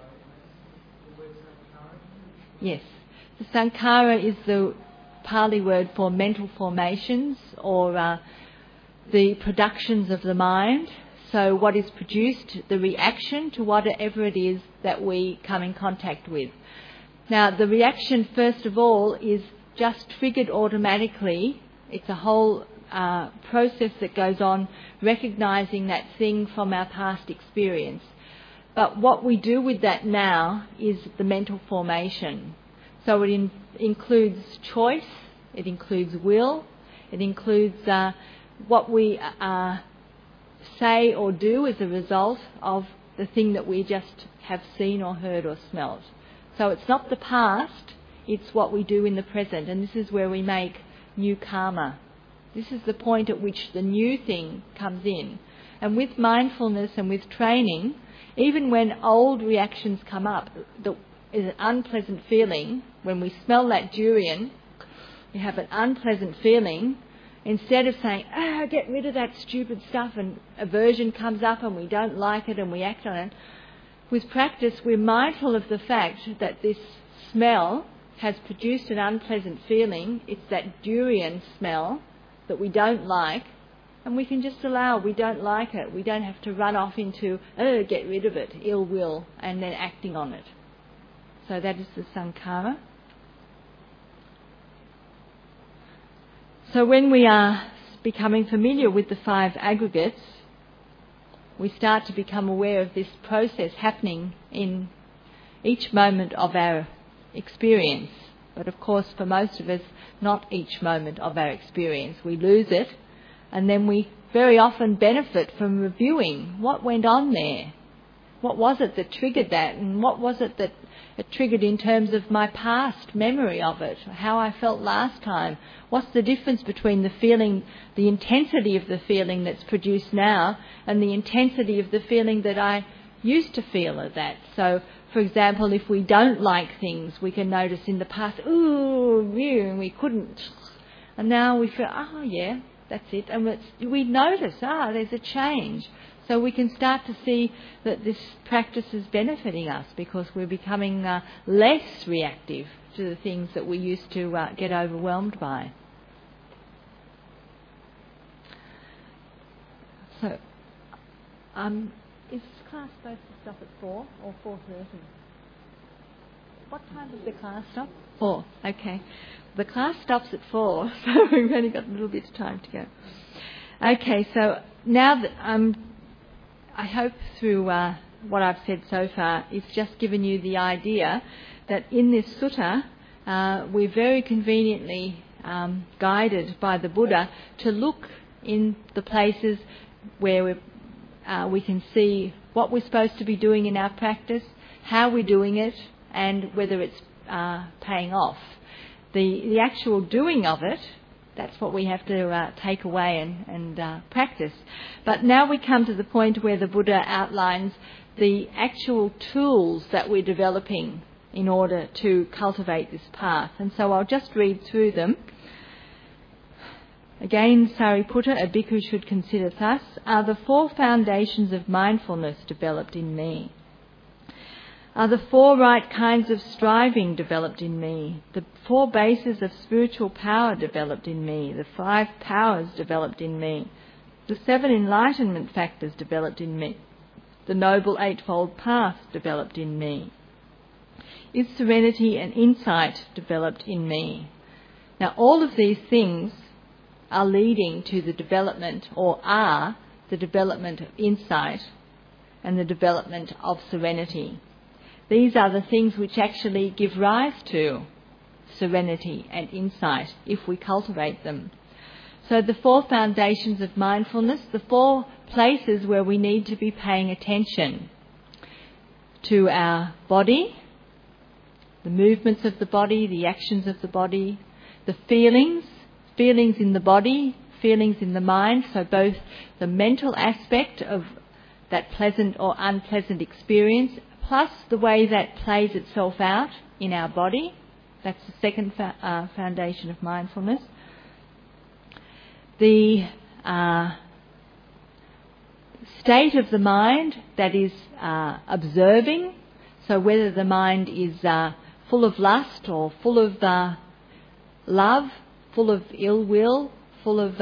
Yes. The sankhara is the Pali word for mental formations or the productions of the mind. So what is produced, the reaction to whatever it is that we come in contact with. Now, the reaction, first of all, is just triggered automatically. It's a whole process that goes on, recognising that thing from our past experience. But what we do with that now is the mental formation. So it includes choice, it includes will, it includes what we say or do as a result of the thing that we just have seen or heard or smelt. So it's not the past, it's what we do in the present. And this is where we make new karma. This is the point at which the new thing comes in. And with mindfulness and with training, even when old reactions come up, that is an unpleasant feeling. When we smell that durian, we have an unpleasant feeling. instead of saying, get rid of that stupid stuff, and aversion comes up and we don't like it and we act on it, with practice we're mindful of the fact that this smell has produced an unpleasant feeling. It's that durian smell that we don't like, and we can just allow we don't like it. We don't have to run off into, get rid of it, ill will, and then acting on it. So that is the sankhara. So when we are becoming familiar with the 5 aggregates, we start to become aware of this process happening in each moment of our experience. But of course, for most of us, not each moment of our experience. We lose it, and then we very often benefit from reviewing what went on there. What was it that triggered that, and what was it that it triggered in terms of my past memory of it, how I felt last time? What's the difference between the feeling, the intensity of the feeling that's produced now, and the intensity of the feeling that I used to feel at that? So, for example, if we don't like things, we can notice in the past, we couldn't. And now we feel, yeah, that's it. And we notice, there's a change. So we can start to see that this practice is benefiting us because we're becoming less reactive to the things that we used to get overwhelmed by. So, is class supposed to stop at 4 or 4:30? What time does the class stop? 4. Okay. The class stops at 4, so we've only got a little bit of time to go. Okay, so now that I hope through what I've said so far, it's just given you the idea that in this sutta, we're very conveniently guided by the Buddha to look in the places where we can see what we're supposed to be doing in our practice, how we're doing it, and whether it's paying off. The actual doing of it, that's what we have to take away and practice. But now we come to the point where the Buddha outlines the actual tools that we're developing in order to cultivate this path. And so I'll just read through them. Again, Sariputta, a bhikkhu should consider thus: are the 4 foundations of mindfulness developed in me? Are the 4 right kinds of striving developed in me? The 4 bases of spiritual power developed in me? The 5 powers developed in me? The 7 enlightenment factors developed in me? The Noble Eightfold Path developed in me? Is serenity and insight developed in me? Now, all of these things are leading to the development, or are the development of insight and the development of serenity. These are the things which actually give rise to serenity and insight if we cultivate them. So the 4 foundations of mindfulness, the 4 places where we need to be paying attention to our body, the movements of the body, the actions of the body, the feelings in the body, feelings in the mind, so both the mental aspect of that pleasant or unpleasant experience, plus the way that plays itself out in our body. That's the second foundation of mindfulness. The state of the mind that is observing, so whether the mind is full of lust or full of love, full of ill will, full of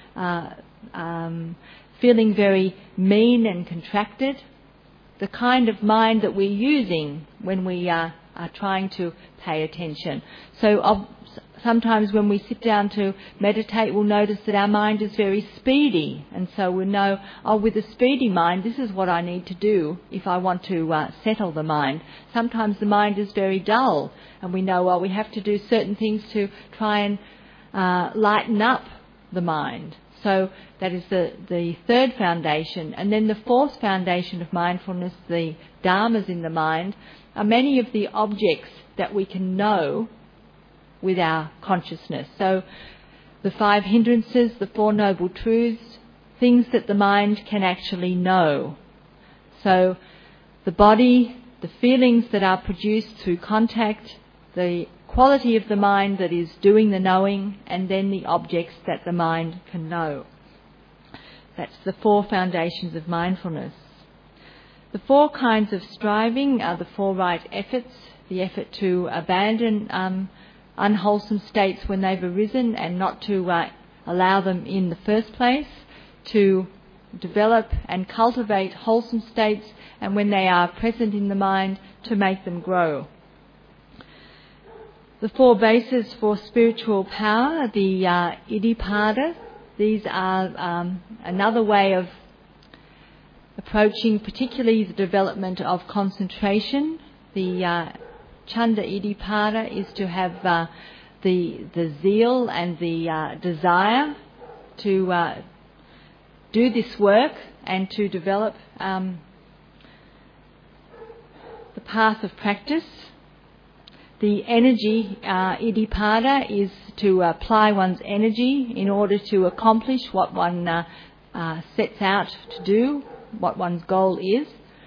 feeling very mean and contracted, the kind of mind that we're using when we are trying to pay attention. So sometimes when we sit down to meditate, we'll notice that our mind is very speedy, and so we'll know, with a speedy mind, this is what I need to do if I want to settle the mind. Sometimes the mind is very dull, and we know, we have to do certain things to try and lighten up the mind. So that is the 3rd foundation. And then the 4th foundation of mindfulness, the dharmas in the mind, are many of the objects that we can know with our consciousness. So the 5 hindrances, the 4 noble truths, things that the mind can actually know. So the body, the feelings that are produced through contact, the quality of the mind that is doing the knowing, and then the objects that the mind can know. That's the 4 foundations of mindfulness. The 4 kinds of striving are the 4 right efforts: the effort to abandon unwholesome states when they've arisen and not to allow them in the first place, to develop and cultivate wholesome states, and when they are present in the mind, to make them grow. The 4 bases for spiritual power, the Iddhipada, these are another way of approaching particularly the development of concentration. The Chanda Iddhipada is to have the zeal and the desire to do this work and to develop the path of practice. The energy Iddhipada is to apply one's energy in order to accomplish what one sets out to do, what one's goal is.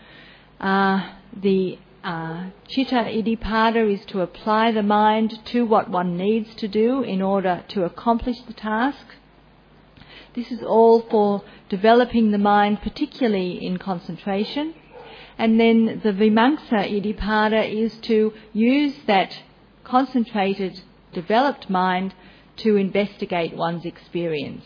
The Chitta Iddhipada is to apply the mind to what one needs to do in order to accomplish the task. This is all for developing the mind, particularly in concentration. And then the Vimamsa Iddhipada is to use that concentrated, developed mind to investigate one's experience.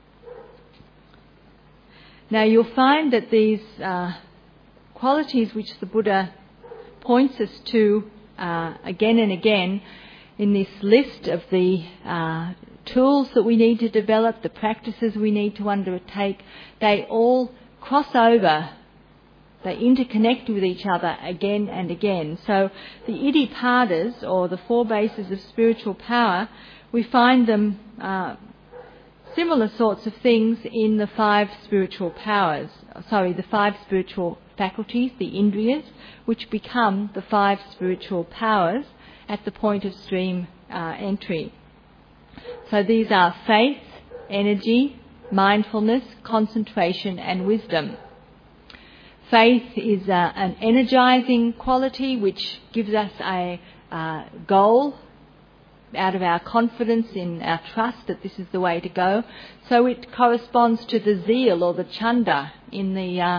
Now you'll find that these qualities which the Buddha points us to again and again in this list of the tools that we need to develop, the practices we need to undertake, they all cross over, they interconnect with each other again and again. So the Iddhipadas, or the 4 bases of spiritual power, we find them similar sorts of things in the 5 spiritual powers, the 5 spiritual faculties, the Indriyas, which become the 5 spiritual powers at the point of stream entry. So these are faith, energy, mindfulness, concentration and wisdom. Faith is an energizing quality which gives us a goal out of our confidence in our trust that this is the way to go. So it corresponds to the zeal or the chanda in the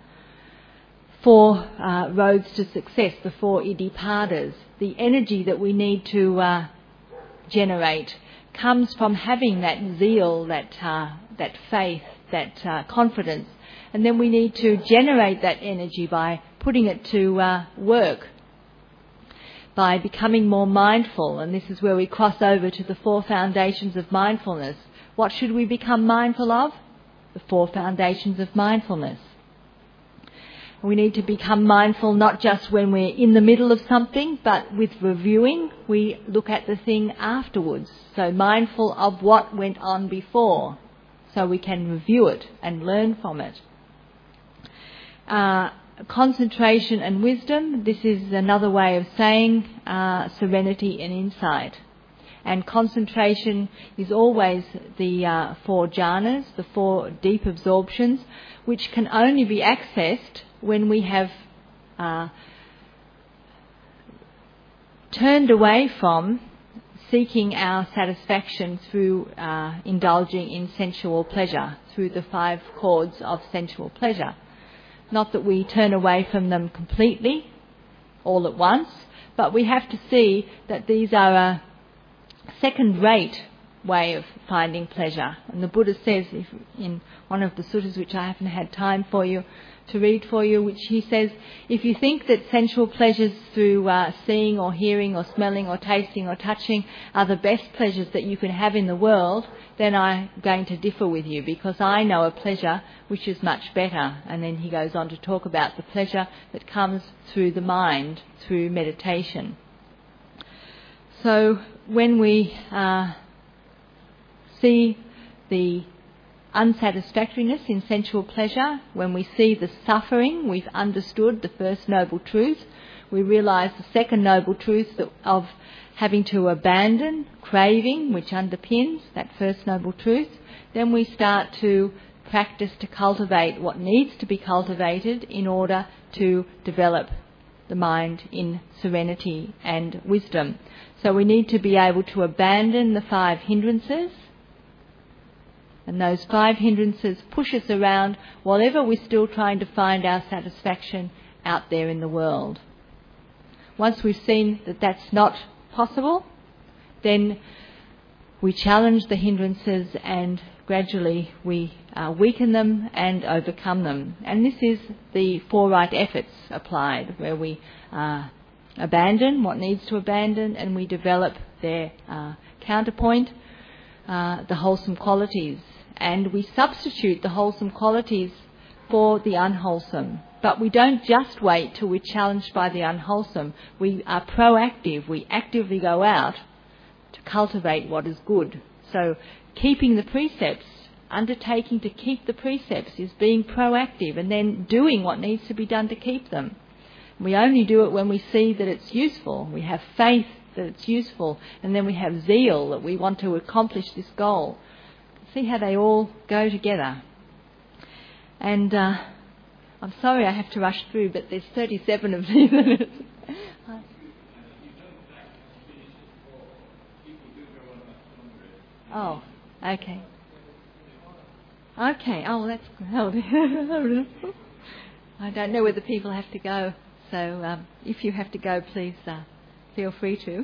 4 roads to success, the 4 Iddhipadas. The energy that we need to generate comes from having that zeal, that faith, that confidence. And then we need to generate that energy by putting it to work, by becoming more mindful. And this is where we cross over to the 4 foundations of mindfulness. What should we become mindful of? The 4 foundations of mindfulness. We need to become mindful not just when we're in the middle of something, but with reviewing, we look at the thing afterwards. So mindful of what went on before, so we can review it and learn from it. Concentration and wisdom, this is another way of saying serenity and insight. And concentration is always the 4 jhanas, the 4 deep absorptions, which can only be accessed when we have turned away from seeking our satisfaction through indulging in sensual pleasure, through the 5 chords of sensual pleasure. Not that we turn away from them completely, all at once, but we have to see that these are a second-rate way of finding pleasure. And the Buddha says in one of the suttas, which I haven't had time for you to read for you, which he says, if you think that sensual pleasures through seeing or hearing or smelling or tasting or touching are the best pleasures that you can have in the world, then I'm going to differ with you, because I know a pleasure which is much better. And then he goes on to talk about the pleasure that comes through the mind, through meditation. So when we see the unsatisfactoriness in sensual pleasure, when we see the suffering, we've understood the first noble truth. We realise the second noble truth of having to abandon craving, which underpins that first noble truth. Then we start to practice to cultivate what needs to be cultivated in order to develop the mind in serenity and wisdom. So we need to be able to abandon the 5 hindrances, and those 5 hindrances push us around whatever we're still trying to find our satisfaction out there in the world. Once we've seen that that's not possible, then we challenge the hindrances and gradually we weaken them and overcome them. And this is the 4 right efforts applied, where we abandon what needs to abandon and we develop their counterpoint, the wholesome qualities. And we substitute the wholesome qualities for the unwholesome. But we don't just wait till we're challenged by the unwholesome. We are proactive. We actively go out to cultivate what is good. So keeping the precepts, undertaking to keep the precepts, is being proactive and then doing what needs to be done to keep them. We only do it when we see that it's useful. We have faith that it's useful, and then we have zeal that we want to accomplish this goal. See how they all go together. And I'm sorry I have to rush through, but there's 37 of these minutes. Oh, okay. Okay, oh, well, that's good. I don't know whether people have to go, so if you have to go, please feel free to.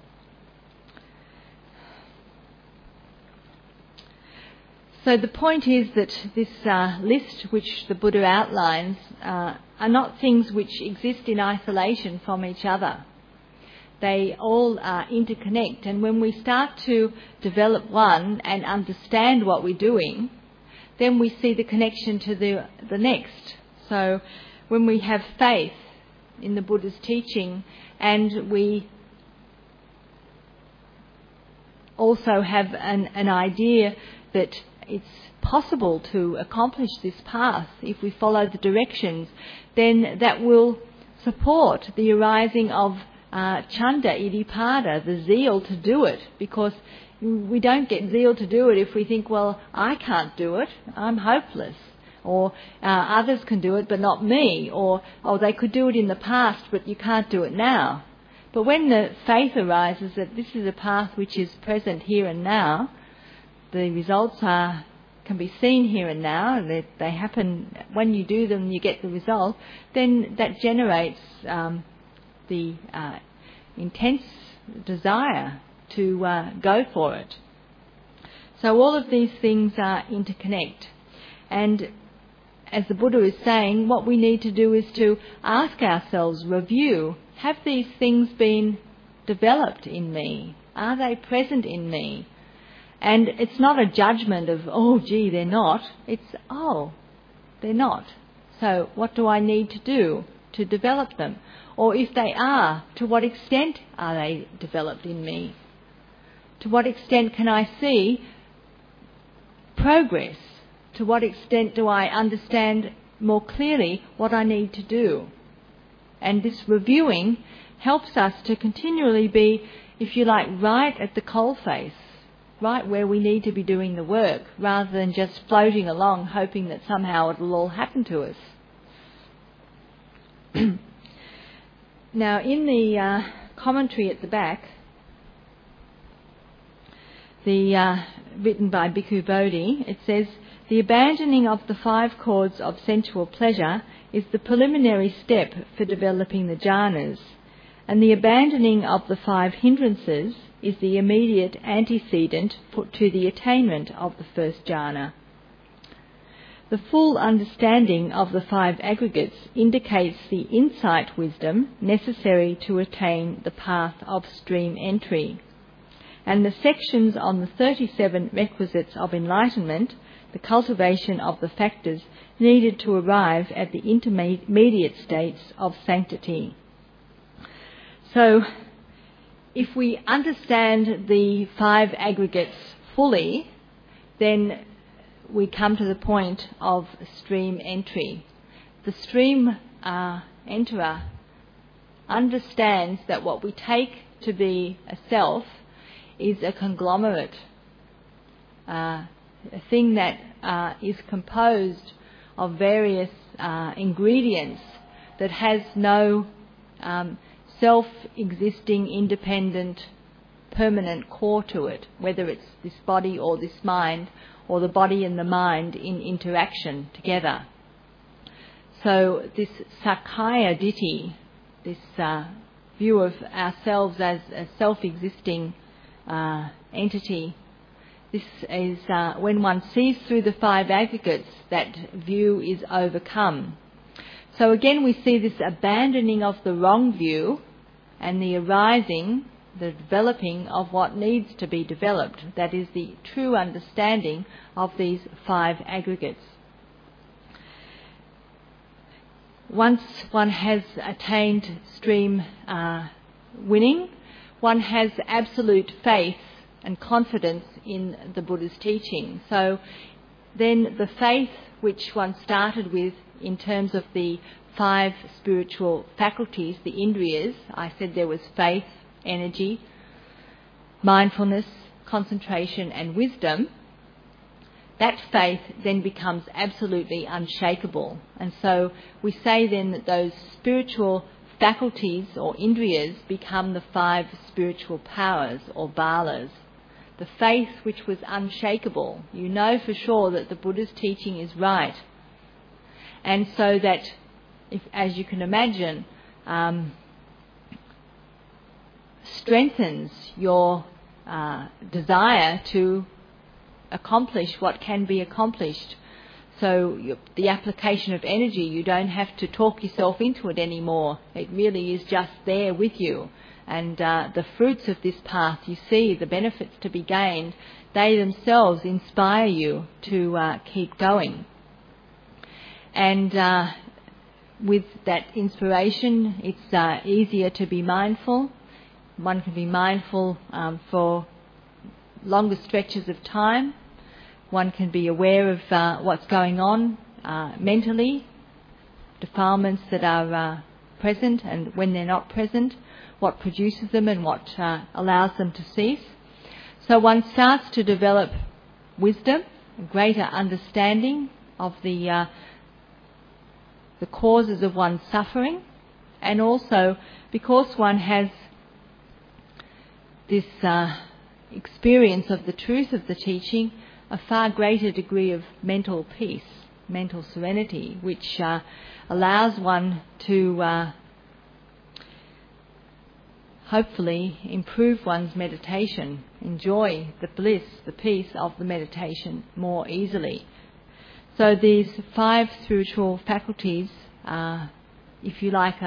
So the point is that this list which the Buddha outlines are not things which exist in isolation from each other. They all interconnect, and when we start to develop one and understand what we're doing, then we see the connection to the next. So when we have faith in the Buddha's teaching and we also have an idea that it's possible to accomplish this path if we follow the directions, then that will support the arising of chanda iddhipada, the zeal to do it, because we don't get zeal to do it if we think, well, I can't do it, I'm hopeless, or others can do it but not me, or they could do it in the past but you can't do it now. But when the faith arises that this is a path which is present here and now, the results can be seen here and now, and they happen when you do them, you get the result, then that generates the intense desire to go for it. So all of these things interconnect. And as the Buddha is saying, what we need to do is to ask ourselves, review, have these things been developed in me? Are they present in me? And it's not a judgment of, oh, gee, they're not. It's, oh, they're not. So what do I need to do to develop them? Or if they are, to what extent are they developed in me? To what extent can I see progress? To what extent do I understand more clearly what I need to do? And this reviewing helps us to continually be, if you like, right at the coalface, right where we need to be doing the work, rather than just floating along hoping that somehow it'll all happen to us. Now, in the commentary at the back, written by Bhikkhu Bodhi, it says, the abandoning of the 5 cords of sensual pleasure is the preliminary step for developing the jhanas, and the abandoning of the 5 hindrances is the immediate antecedent to the attainment of the first jhana. The full understanding of the 5 aggregates indicates the insight wisdom necessary to attain the path of stream entry. And the sections on the 37 requisites of enlightenment, the cultivation of the factors needed to arrive at the intermediate states of sanctity. So, if we understand the 5 aggregates fully, then we come to the point of stream entry. The stream enterer understands that what we take to be a self is a conglomerate, a thing that is composed of various ingredients that has no self-existing, independent, permanent core to it, whether it's this body or this mind, or the body and the mind in interaction together. So this Sakkaya Ditthi, this view of ourselves as a self-existing entity, this is when one sees through the five aggregates, that view is overcome. So again we see this abandoning of the wrong view and the arising, the developing of what needs to be developed. That is the true understanding of these five aggregates. Once one has attained stream winning, one has absolute faith and confidence in the Buddha's teaching. So then the faith which one started with in terms of the five spiritual faculties, the indriyas, I said there was faith, energy, mindfulness, concentration and wisdom. That faith then becomes absolutely unshakable. And so we say then that those spiritual faculties or indriyas become the five spiritual powers or balas. The faith which was unshakable. You know for sure that the Buddha's teaching is right. And so that, if, as you can imagine, strengthens your desire to accomplish what can be accomplished. So the application of energy, you don't have to talk yourself into it anymore. It really is just there with you. And the fruits of this path, you see, the benefits to be gained, they themselves inspire you to keep going. And with that inspiration, it's easier to be mindful. One can be mindful for longer stretches of time. One can be aware of what's going on mentally, defilements that are present and when they're not present, what produces them and what allows them to cease. So one starts to develop wisdom, a greater understanding of the causes of one's suffering, and also because one has this experience of the truth of the teaching, a far greater degree of mental peace, mental serenity, which allows one to hopefully improve one's meditation, enjoy the bliss, the peace of the meditation more easily. So these five spiritual faculties are, if you like,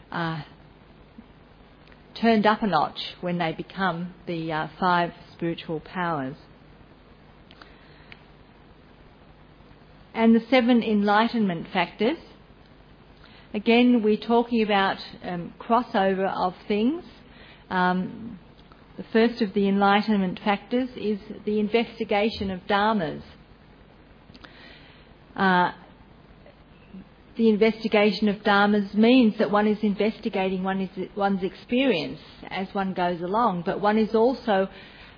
turned up a notch when they become the five spiritual powers. And the seven enlightenment factors. Again, we're talking about crossover of things. The first of the enlightenment factors is the investigation of dharmas. The investigation of dharmas means that one is investigating one's experience as one goes along, but one is also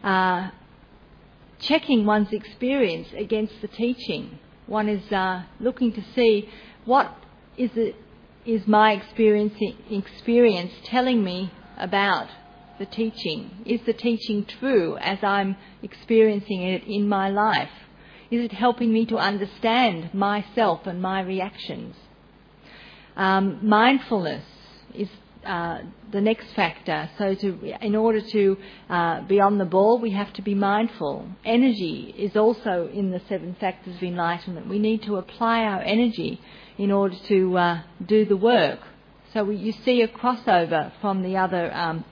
checking one's experience against the teaching. One is looking to see what is my experience telling me about the teaching. Is the teaching true as I'm experiencing it in my life? Is it helping me to understand myself and my reactions? Mindfulness is the next factor. So in order to be on the ball, we have to be mindful. Energy is also in the seven factors of enlightenment. We need to apply our energy in order to do the work. So you see a crossover from the other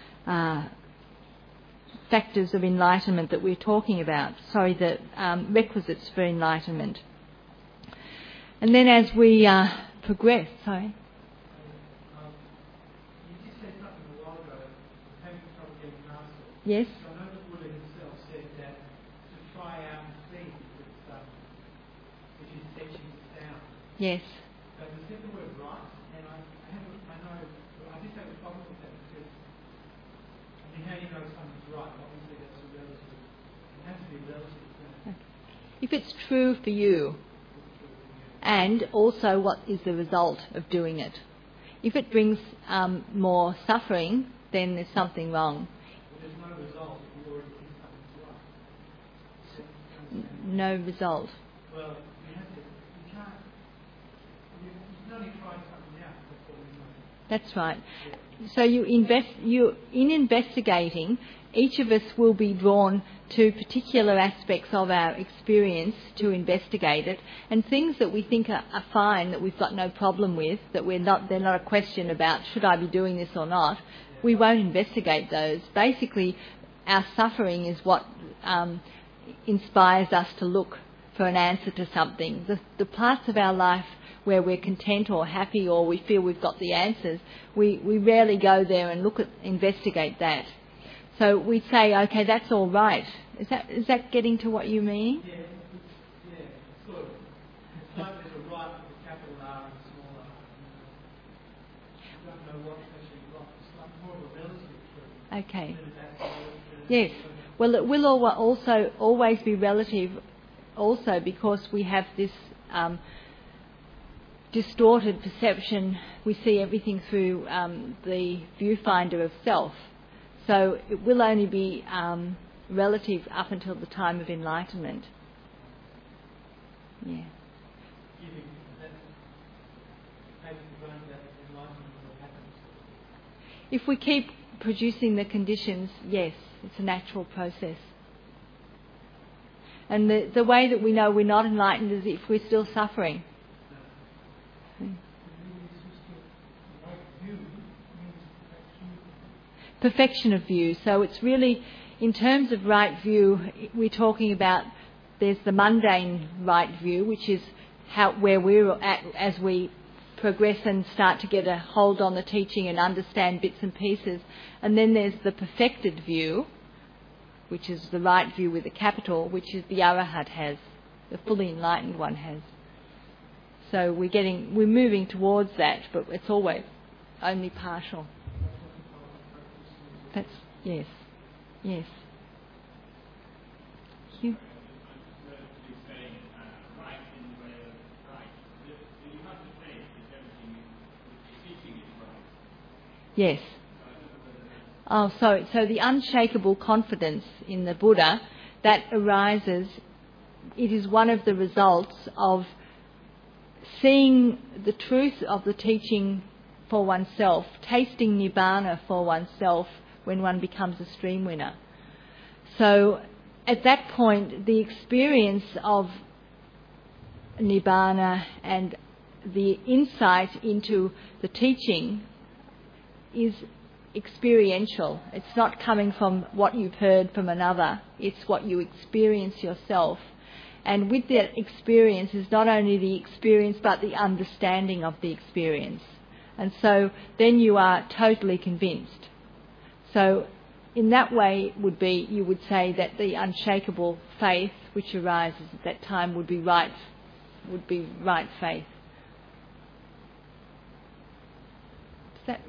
factors of enlightenment that we're talking about. The requisites for enlightenment. And then as we progress, You just said something a while ago, having trouble getting past it. Yes. So I know the Buddha himself said that to try out and see which is etching sound. Yes. So he said the word right, and I just have a problem with that because how do you know something's right? Obviously that's a relative. It has to be relative. If it's true for you, and also what is the result of doing it. If it brings more suffering, then there's something wrong. There's no result if you already think something's right. No result. Well, you can't, you can only try something out before you know. That's right. So in investigating, each of us will be drawn to particular aspects of our experience to investigate it, and things that we think are fine, that we've got no problem with, that they're not a question about should I be doing this or not, we won't investigate those. Basically, our suffering is what inspires us to look for an answer to something. The parts of our life where we're content or happy or we feel we've got the answers, we rarely go there and investigate that. So we say, okay, that's all right. Is that getting to what you mean? Yeah, sort of. It's like there's a right with a capital R and a small r. You don't know what's actually right. It's like more of a relative truth. Okay. Yes. Yes. Well, it will also always be relative, also because we have this distorted perception. We see everything through the viewfinder of self. So it will only be relative up until the time of enlightenment. Yeah. If we keep producing the conditions, yes, it's a natural process. And the way that we know we're not enlightened is if we're still suffering. Perfection of view. So it's really, in terms of right view, we're talking about there's the mundane right view, which is where we're at as we progress and start to get a hold on the teaching and understand bits and pieces. And then there's the perfected view, which is the right view with a capital, which is the Arahat has, the fully enlightened one has. So we're moving towards that, but it's always only partial. That's, yes. Yes. You? Yes. Oh, so the unshakable confidence in the Buddha, that arises, it is one of the results of seeing the truth of the teaching for oneself, tasting Nibbana for oneself when one becomes a stream winner. So at that point, the experience of Nibbana and the insight into the teaching is experiential. It's not coming from what you've heard from another. It's what you experience yourself. And with that experience is not only the experience but the understanding of the experience. And so then you are totally convinced. So in that way you would say that the unshakable faith which arises at that time would be right faith. Is that?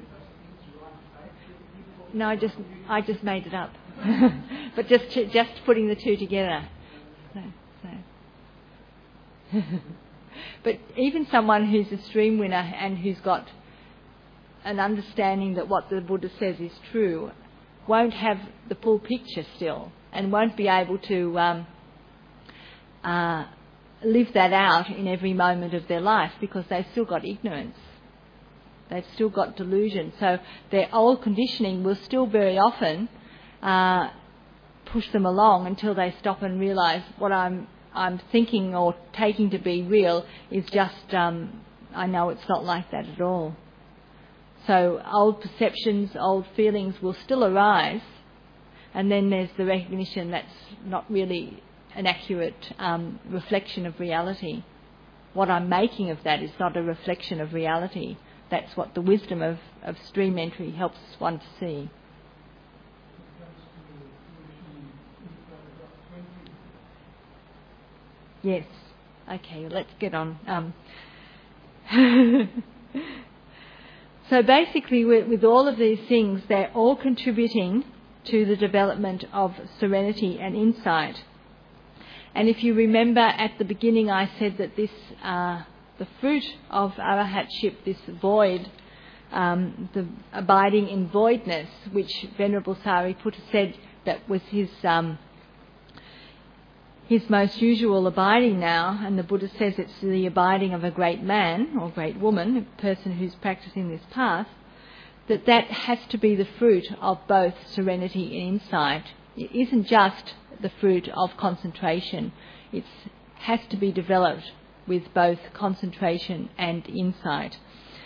No, I just made it up. But just putting the two together. So. But even someone who's a stream winner and who's got an understanding that what the Buddha says is true won't have the full picture still and won't be able to live that out in every moment of their life because they've still got ignorance. They've still got delusion. So their old conditioning will still very often push them along until they stop and realise what I'm thinking or taking to be real is just, I know it's not like that at all. So old perceptions, old feelings will still arise, and then there's the recognition that's not really an accurate reflection of reality. What I'm making of that is not a reflection of reality. That's what the wisdom of stream entry helps one to see. Yes. Okay, let's get on. So basically, with all of these things, they're all contributing to the development of serenity and insight. And if you remember at the beginning, I said that this, the fruit of arahatship, this void, the abiding in voidness, which Venerable Sariputta said that was his most usual abiding now, and the Buddha says it's the abiding of a great man or great woman, a person who's practicing this path, that has to be the fruit of both serenity and insight. It isn't just the fruit of concentration. It has to be developed with both concentration and insight.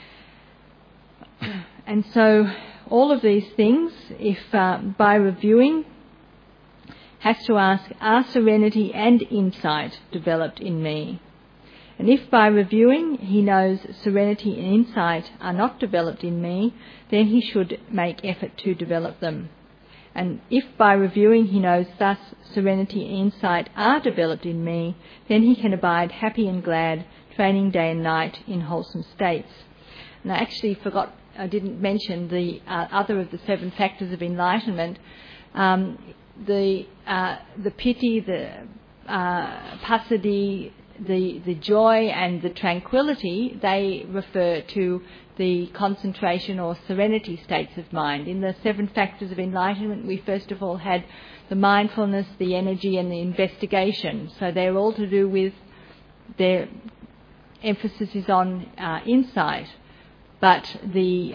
And so all of these things, if by reviewing, has to ask, are serenity and insight developed in me? And if by reviewing he knows serenity and insight are not developed in me, then he should make effort to develop them. And if by reviewing he knows thus serenity and insight are developed in me, then he can abide happy and glad, training day and night in wholesome states. And I actually I didn't mention the other of the 7 factors of enlightenment. The piti, the passaddhi, the joy and the tranquility, they refer to the concentration or serenity states of mind. In the 7 factors of enlightenment, we first of all had the mindfulness, the energy and the investigation. So they're all to do with, their emphasis is on insight. But the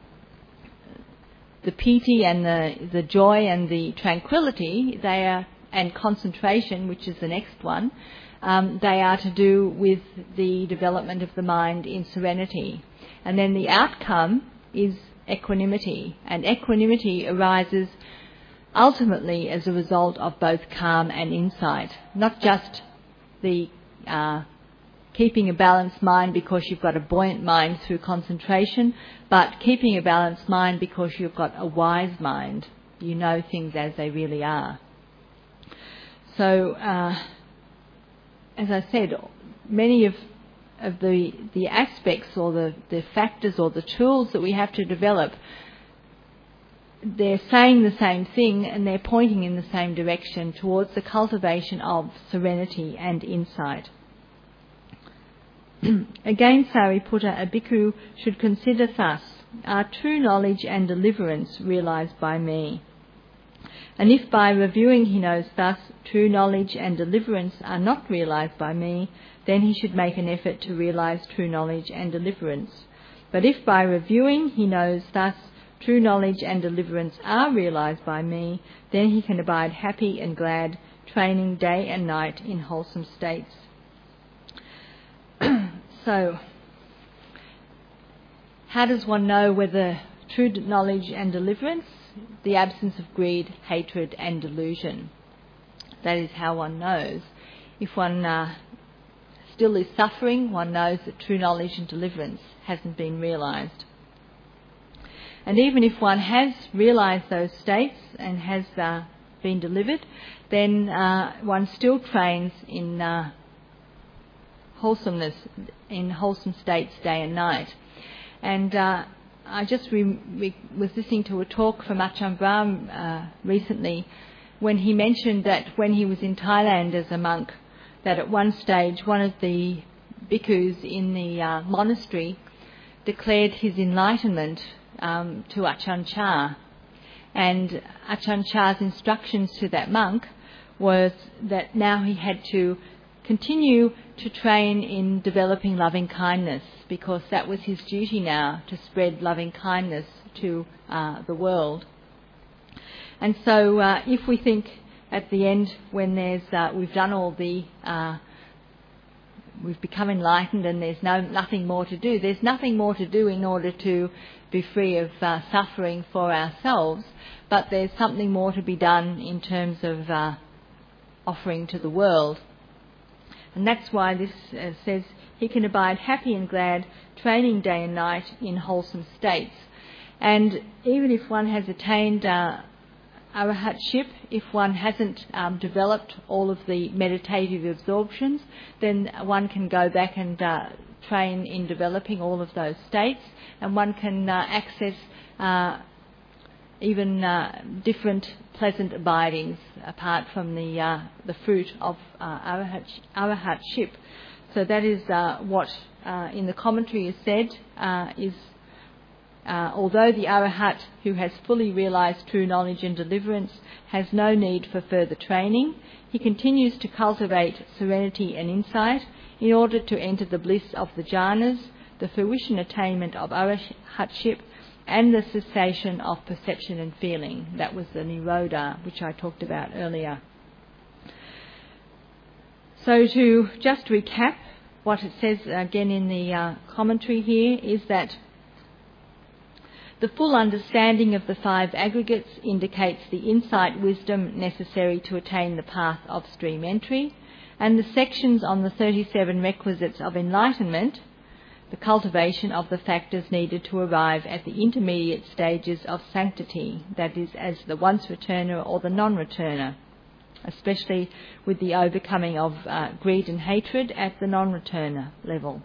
piti and the joy and the tranquility, they are, and concentration, which is the next one, they are to do with the development of the mind in serenity. And then the outcome is equanimity. And equanimity arises ultimately as a result of both calm and insight. Not just the keeping a balanced mind because you've got a buoyant mind through concentration, but keeping a balanced mind because you've got a wise mind. You know things as they really are. So, as I said, many of the aspects or the factors or the tools that we have to develop, they're saying the same thing and they're pointing in the same direction towards the cultivation of serenity and insight. Again, Sariputta, a bhikkhu should consider thus, are true knowledge and deliverance realised by me? And if by reviewing he knows thus, true knowledge and deliverance are not realised by me, then he should make an effort to realise true knowledge and deliverance. But if by reviewing he knows thus, true knowledge and deliverance are realised by me, then he can abide happy and glad, training day and night in wholesome states. So, how does one know whether true knowledge and deliverance? The absence of greed, hatred and delusion. That is how one knows. If one still is suffering, one knows that true knowledge and deliverance hasn't been realised. And even if one has realised those states and has been delivered, then one still trains in wholesomeness, in wholesome states day and night. And I just was listening to a talk from Ajahn Brahm recently when he mentioned that when he was in Thailand as a monk, that at one stage one of the bhikkhus in the monastery declared his enlightenment to Ajahn Chah. And Ajahn Chah's instructions to that monk was that now he had to continue to train in developing loving kindness, because that was his duty now, to spread loving kindness to the world. And so if we think at the end, when we've done all the, we've become enlightened and there's nothing more to do, there's nothing more to do in order to be free of suffering for ourselves, but there's something more to be done in terms of offering to the world. And that's why this says he can abide happy and glad, training day and night in wholesome states. And even if one has attained arahatship, if one hasn't developed all of the meditative absorptions, then one can go back and train in developing all of those states, and one can access even different pleasant abidings apart from the fruit of arahatship. So that is what in the commentary is said is although the Arahat who has fully realised true knowledge and deliverance has no need for further training, he continues to cultivate serenity and insight in order to enter the bliss of the jhanas, the fruition attainment of Arahatship, and the cessation of perception and feeling. That was the Nirodha, which I talked about earlier. So to just recap, what it says again in the commentary here is that the full understanding of the five aggregates indicates the insight wisdom necessary to attain the path of stream entry, and the sections on the 37 requisites of enlightenment, the cultivation of the factors needed to arrive at the intermediate stages of sanctity, that is, as the once-returner or the non-returner, especially with the overcoming of greed and hatred at the non-returner level.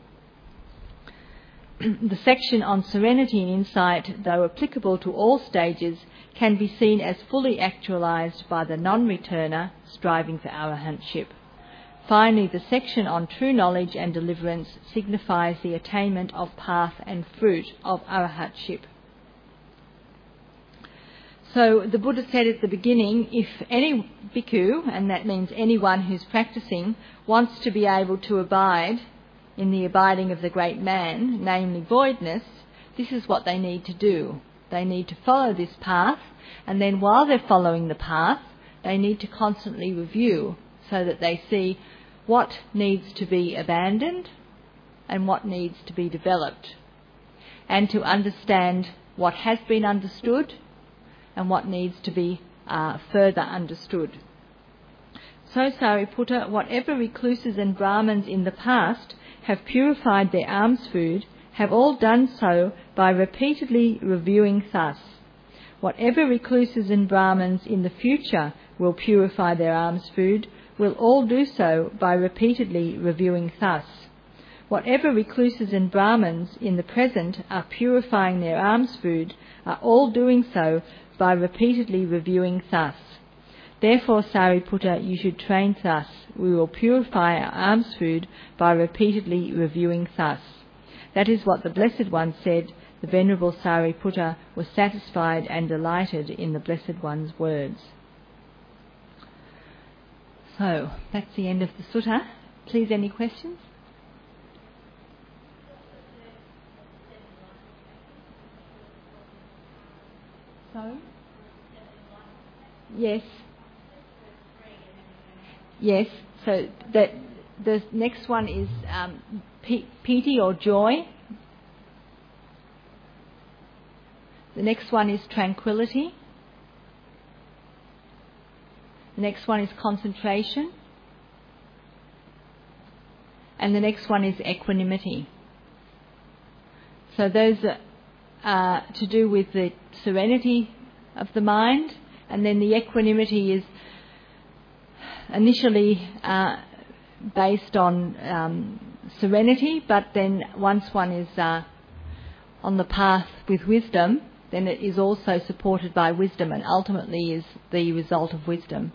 The section on serenity and insight, though applicable to all stages, can be seen as fully actualised by the non-returner striving for arahantship. Finally, the section on true knowledge and deliverance signifies the attainment of path and fruit of arahatship. So the Buddha said at the beginning, if any bhikkhu, and that means anyone who's practicing, wants to be able to abide in the abiding of the great man, namely voidness, this is what they need to do. They need to follow this path, and then while they're following the path, they need to constantly review so that they see what needs to be abandoned and what needs to be developed, and to understand what has been understood and what needs to be further understood. So, Sariputta, whatever recluses and Brahmins in the past have purified their alms food, have all done so by repeatedly reviewing thus. Whatever recluses and Brahmins in the future will purify their alms food, will all do so by repeatedly reviewing thus. Whatever recluses and Brahmins in the present are purifying their alms food, are all doing so by repeatedly reviewing thus. Therefore, Sariputta, you should train thus. We will purify our alms food by repeatedly reviewing thus. That is what the Blessed One said. The Venerable Sariputta was satisfied and delighted in the Blessed One's words. So, that's the end of the sutta. Please, any questions? So? Yes. Yes, so the next one is piti or joy. The next one is tranquility. The next one is concentration. And the next one is equanimity. So those are to do with the serenity of the mind, and then the equanimity is initially based on serenity, but then once one is on the path with wisdom, then it is also supported by wisdom and ultimately is the result of wisdom.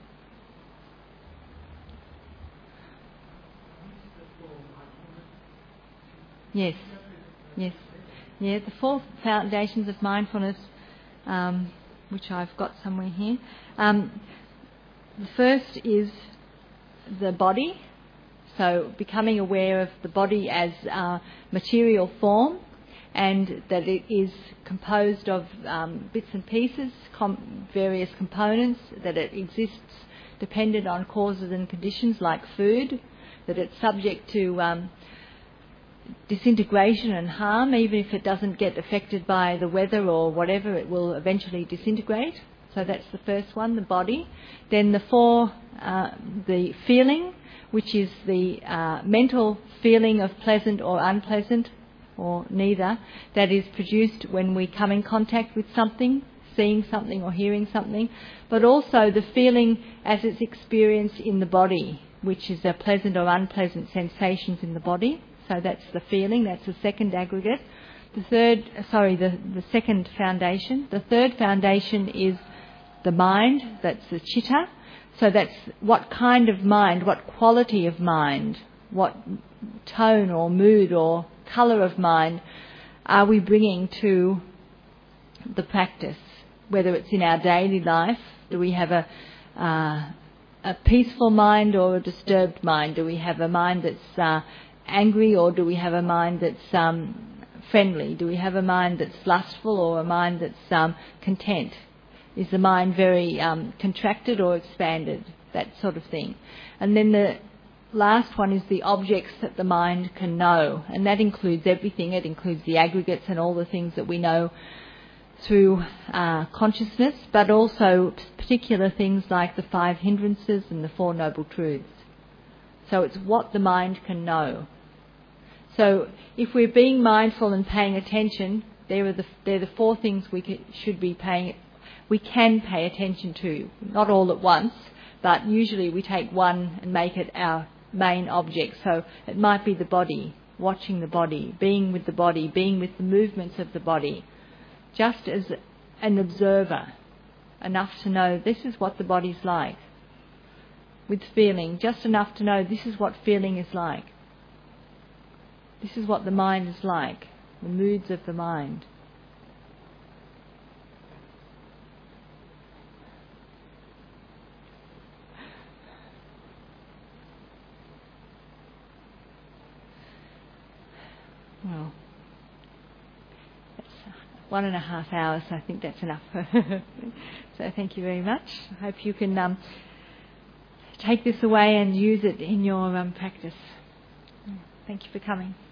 Yes, yes. Yeah, the 4 foundations of mindfulness, which I've got somewhere here. The first is the body, so becoming aware of the body as material form, and that it is composed of bits and pieces, various components, that it exists dependent on causes and conditions like food, that it's subject to disintegration and harm. Even if it doesn't get affected by the weather or whatever, it will eventually disintegrate. So that's the first one, the body. Then the 4, the feeling, which is the mental feeling of pleasant or unpleasant, or neither, that is produced when we come in contact with something, seeing something or hearing something, but also the feeling as it's experienced in the body, which is the pleasant or unpleasant sensations in the body. So that's the feeling, that's the second aggregate. The second foundation. The third foundation is the mind, that's the citta. So that's what kind of mind, what quality of mind, what tone or mood or colour of mind are we bringing to the practice, whether it's in our daily life. Do we have a peaceful mind or a disturbed mind? Do we have a mind that's angry, or do we have a mind that's friendly? Do we have a mind that's lustful or a mind that's content? Is the mind very contracted or expanded? That sort of thing. And then the last one is the objects that the mind can know, and that includes everything. It includes the aggregates and all the things that we know through consciousness, but also particular things like the 5 hindrances and the 4 noble truths. So it's what the mind can know. So if we're being mindful and paying attention, they're the 4 things we can pay attention to. Not all at once, but usually we take one and make it our main object. So it might be the body, watching the body, being with the movements of the body, just as an observer, enough to know this is what the body's like. With feeling, just enough to know this is what feeling is like. This is what the mind is like, the moods of the mind. Well, that's 1.5 hours. I think that's enough. So thank you very much. I hope you can take this away and use it in your practice. Thank you for coming.